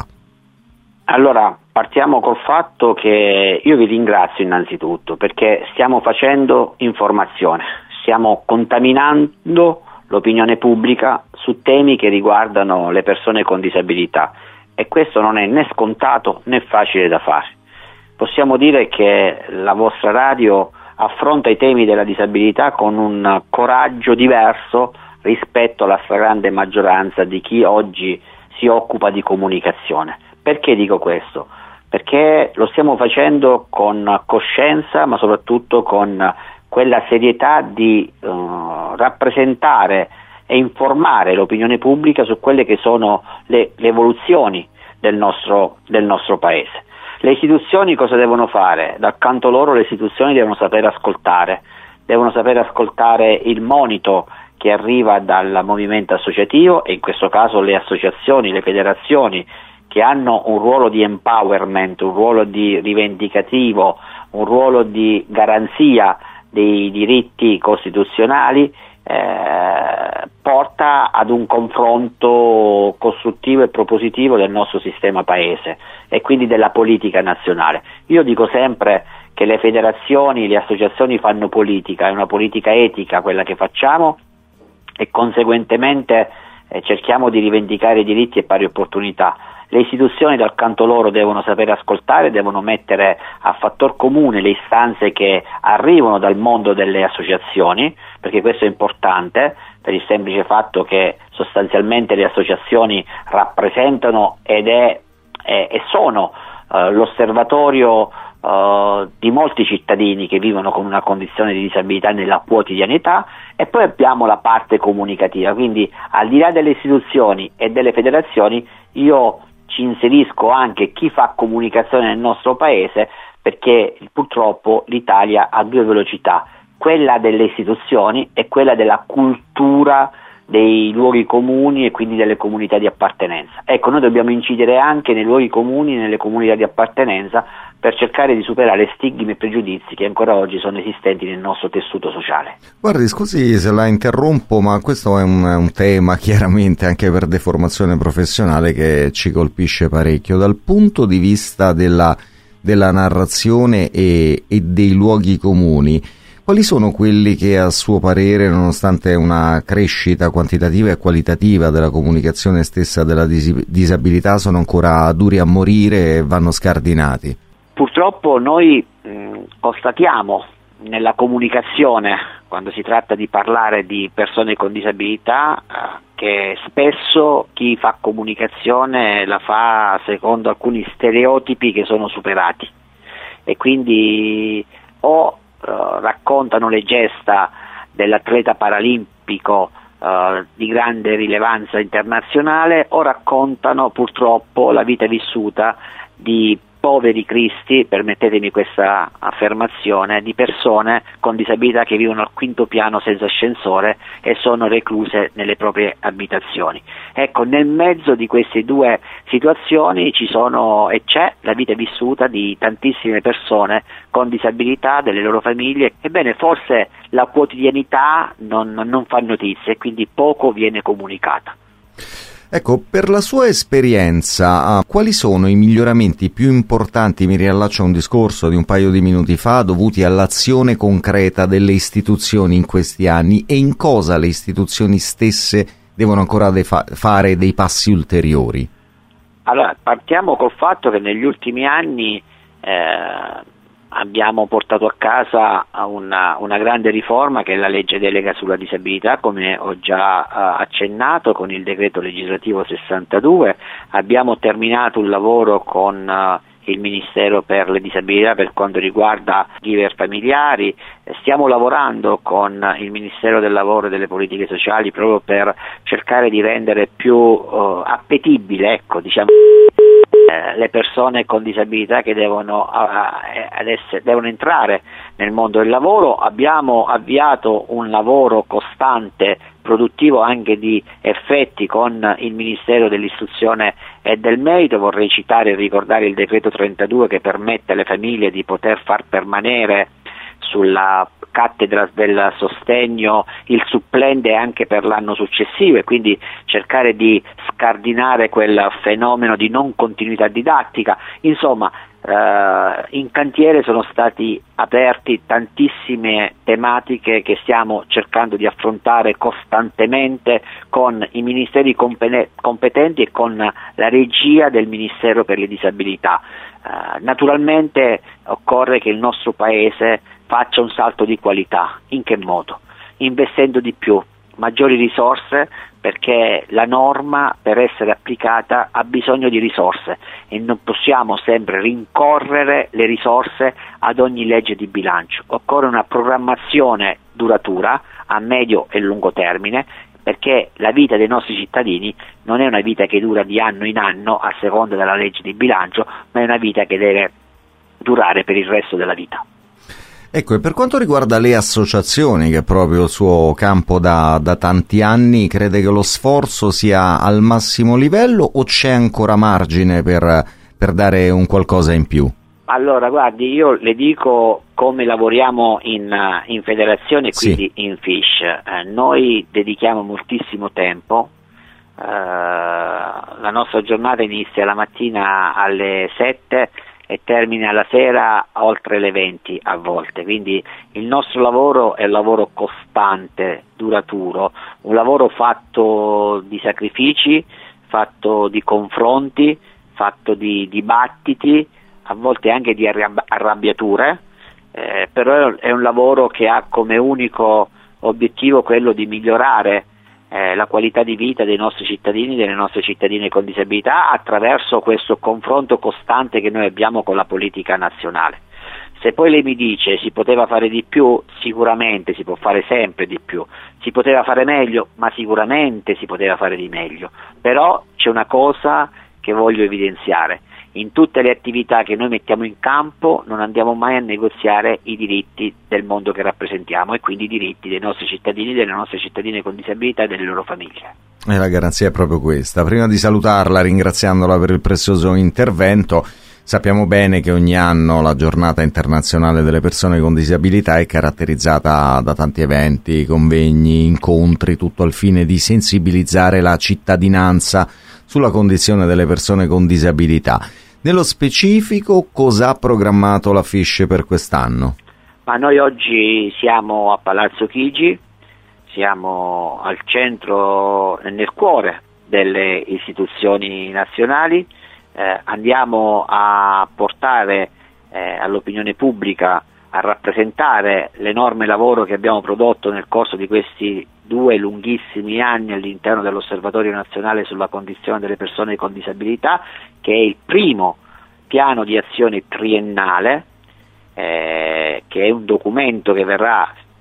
Allora, partiamo col fatto che io vi ringrazio innanzitutto perché stiamo facendo informazione, stiamo contaminando l'opinione pubblica su temi che riguardano le persone con disabilità e questo non è né scontato né facile da fare. Possiamo dire che la vostra radio affronta i temi della disabilità con un coraggio diverso rispetto alla stragrande maggioranza di chi oggi si occupa di comunicazione. Perché dico questo? Perché lo stiamo facendo con coscienza, ma soprattutto con quella serietà di rappresentare e informare l'opinione pubblica su quelle che sono le evoluzioni del nostro paese. Le istituzioni cosa devono fare? Dal canto loro le istituzioni devono saper ascoltare il monito che arriva dal movimento associativo e in questo caso le associazioni, le federazioni che hanno un ruolo di empowerment, un ruolo di rivendicativo, un ruolo di garanzia dei diritti costituzionali, porta ad un confronto costruttivo e propositivo del nostro sistema paese e quindi della politica nazionale. Io dico sempre che le federazioni, le associazioni fanno politica, è una politica etica quella che facciamo e conseguentemente cerchiamo di rivendicare diritti e pari opportunità. Le istituzioni dal canto loro devono sapere ascoltare, devono mettere a fattor comune le istanze che arrivano dal mondo delle associazioni, perché questo è importante per il semplice fatto che sostanzialmente le associazioni rappresentano e sono l'osservatorio di molti cittadini che vivono con una condizione di disabilità nella quotidianità, e poi abbiamo la parte comunicativa, quindi al di là delle istituzioni e delle federazioni io ci inserisco anche chi fa comunicazione nel nostro paese, perché purtroppo l'Italia ha 2 velocità, quella delle istituzioni e quella della cultura dei luoghi comuni e quindi delle comunità di appartenenza. Ecco, noi dobbiamo incidere anche nei luoghi comuni e nelle comunità di appartenenza per cercare di superare stigmi e pregiudizi che ancora oggi sono esistenti nel nostro tessuto sociale. Guardi, scusi se la interrompo, ma questo è un tema chiaramente anche per deformazione professionale che ci colpisce parecchio. Dal punto di vista della narrazione e dei luoghi comuni, quali sono quelli che a suo parere, nonostante una crescita quantitativa e qualitativa della comunicazione stessa della disabilità, sono ancora duri a morire e vanno scardinati? Purtroppo noi constatiamo nella comunicazione, quando si tratta di parlare di persone con disabilità, che spesso chi fa comunicazione la fa secondo alcuni stereotipi che sono superati e quindi raccontano le gesta dell'atleta paralimpico di grande rilevanza internazionale o raccontano purtroppo la vita vissuta di poveri cristi, permettetemi questa affermazione, di persone con disabilità che vivono al quinto piano senza ascensore e sono recluse nelle proprie abitazioni. Ecco, nel mezzo di queste due situazioni ci sono e c'è la vita vissuta di tantissime persone con disabilità, delle loro famiglie. Ebbene, forse la quotidianità non fa notizie e quindi poco viene comunicata. Ecco, per la sua esperienza, quali sono i miglioramenti più importanti, mi riallaccio a un discorso di un paio di minuti fa, dovuti all'azione concreta delle istituzioni in questi anni, e in cosa le istituzioni stesse devono ancora fare dei passi ulteriori? Allora, partiamo col fatto che negli ultimi anni abbiamo portato a casa una grande riforma, che è la legge delega sulla disabilità, come ho già accennato con il decreto legislativo 62. Abbiamo terminato un lavoro con il Ministero per le disabilità per quanto riguarda giver familiari. Stiamo lavorando con il Ministero del Lavoro e delle Politiche Sociali proprio per cercare di rendere più appetibile, ecco, diciamo, le persone con disabilità che devono entrare nel mondo del lavoro. Abbiamo avviato un lavoro costante, produttivo anche di effetti, con il Ministero dell'Istruzione e del Merito. Vorrei citare e ricordare il decreto 32 che permette alle famiglie di poter far permanere sulla cattedra del sostegno il supplente anche per l'anno successivo, e quindi cercare di scardinare quel fenomeno di non continuità didattica. Insomma, in cantiere sono stati aperti tantissime tematiche che stiamo cercando di affrontare costantemente con i ministeri competenti e con la regia del Ministero per le disabilità. Naturalmente occorre che il nostro Paese faccia un salto di qualità. In che modo? Investendo di più, maggiori risorse, perché la norma, per essere applicata, ha bisogno di risorse e non possiamo sempre rincorrere le risorse ad ogni legge di bilancio. Occorre una programmazione duratura a medio e lungo termine, perché la vita dei nostri cittadini non è una vita che dura di anno in anno a seconda della legge di bilancio, ma è una vita che deve durare per il resto della vita. Ecco, e per quanto riguarda le associazioni, che è proprio il suo campo da tanti anni, crede che lo sforzo sia al massimo livello o c'è ancora margine per dare un qualcosa in più? Allora, guardi, io le dico come lavoriamo in federazione, quindi sì, in FISH. Noi dedichiamo moltissimo tempo. La nostra giornata inizia la mattina alle 7 e termina la sera oltre le 20 a volte, quindi il nostro lavoro è un lavoro costante, duraturo, un lavoro fatto di sacrifici, fatto di confronti, fatto di dibattiti, a volte anche di arrabbiature, però è un lavoro che ha come unico obiettivo quello di migliorare la qualità di vita dei nostri cittadini, delle nostre cittadine con disabilità, attraverso questo confronto costante che noi abbiamo con la politica nazionale. Se poi lei mi dice si poteva fare di più, sicuramente si può fare sempre di più, si poteva fare meglio, ma sicuramente si poteva fare di meglio. Però c'è una cosa che voglio evidenziare: in tutte le attività che noi mettiamo in campo non andiamo mai a negoziare i diritti del mondo che rappresentiamo, e quindi i diritti dei nostri cittadini, delle nostre cittadine con disabilità e delle loro famiglie. E la garanzia è proprio questa. Prima di salutarla, ringraziandola per il prezioso intervento, sappiamo bene che ogni anno la giornata internazionale delle persone con disabilità è caratterizzata da tanti eventi, convegni, incontri, tutto al fine di sensibilizzare la cittadinanza sulla condizione delle persone con disabilità. Nello specifico, cosa ha programmato la FISH per quest'anno? Ma noi oggi siamo a Palazzo Chigi, siamo al centro, nel cuore delle istituzioni nazionali, andiamo a portare all'opinione pubblica, a rappresentare l'enorme lavoro che abbiamo prodotto nel corso di questi 2 lunghissimi anni all'interno dell'Osservatorio Nazionale sulla condizione delle persone con disabilità, che è il primo piano di azione triennale, che è un documento che verrà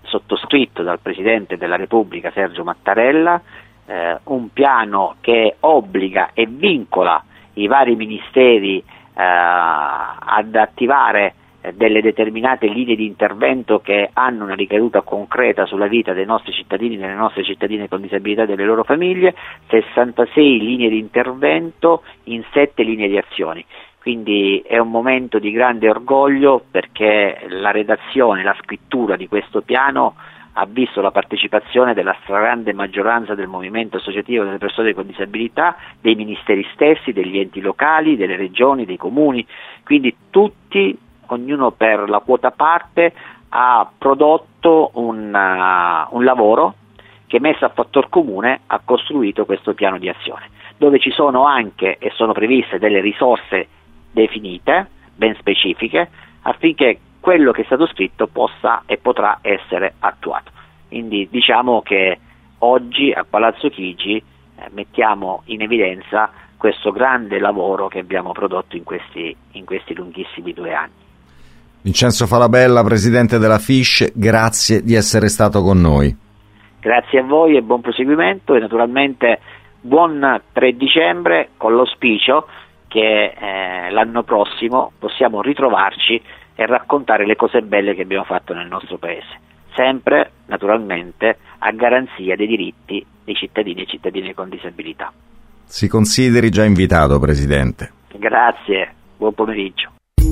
sottoscritto dal Presidente della Repubblica Sergio Mattarella, un piano che obbliga e vincola i vari ministeri ad attivare delle determinate linee di intervento che hanno una ricaduta concreta sulla vita dei nostri cittadini, delle nostre cittadine con disabilità e delle loro famiglie, 66 linee di intervento in 7 linee di azioni. Quindi è un momento di grande orgoglio, perché la redazione, la scrittura di questo piano ha visto la partecipazione della stragrande maggioranza del movimento associativo delle persone con disabilità, dei ministeri stessi, degli enti locali, delle regioni, dei comuni, quindi tutti, ognuno per la quota parte, ha prodotto un lavoro che, messo a fattor comune, ha costruito questo piano di azione, dove ci sono anche e sono previste delle risorse definite, ben specifiche, affinché quello che è stato scritto possa e potrà essere attuato. Quindi diciamo che oggi a Palazzo Chigi mettiamo in evidenza questo grande lavoro che abbiamo prodotto in questi lunghissimi 2 anni. Vincenzo Falabella, presidente della FISH, grazie di essere stato con noi. Grazie a voi e buon proseguimento, e naturalmente buon 3 dicembre, con l'auspicio che l'anno prossimo possiamo ritrovarci e raccontare le cose belle che abbiamo fatto nel nostro paese, sempre naturalmente a garanzia dei diritti dei cittadini e cittadine con disabilità. Si consideri già invitato, Presidente. Grazie, buon pomeriggio.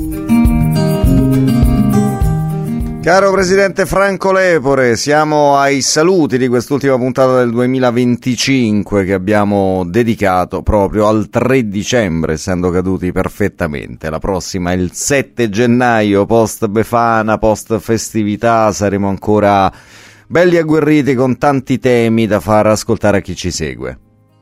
Caro Presidente Franco Lepore, siamo ai saluti di quest'ultima puntata del 2025 che abbiamo dedicato proprio al 3 dicembre, essendo caduti perfettamente. La prossima è il 7 gennaio, post Befana, post festività, saremo ancora belli agguerriti con tanti temi da far ascoltare a chi ci segue.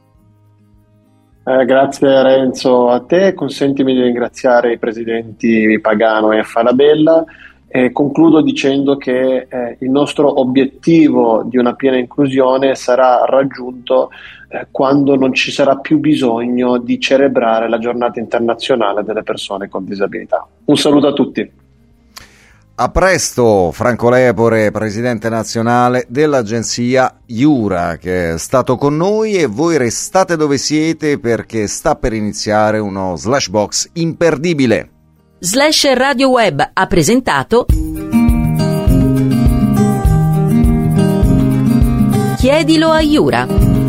Grazie Renzo a te, consentimi di ringraziare i presidenti Pagano e Falabella. Concludo dicendo che il nostro obiettivo di una piena inclusione sarà raggiunto quando non ci sarà più bisogno di celebrare la giornata internazionale delle persone con disabilità. Un saluto a tutti. A presto, Franco Lepore, presidente nazionale dell'agenzia Iura, che è stato con noi, e voi restate dove siete perché sta per iniziare uno Slashbox imperdibile. Slash Radio Web ha presentato Chiedilo a Iura.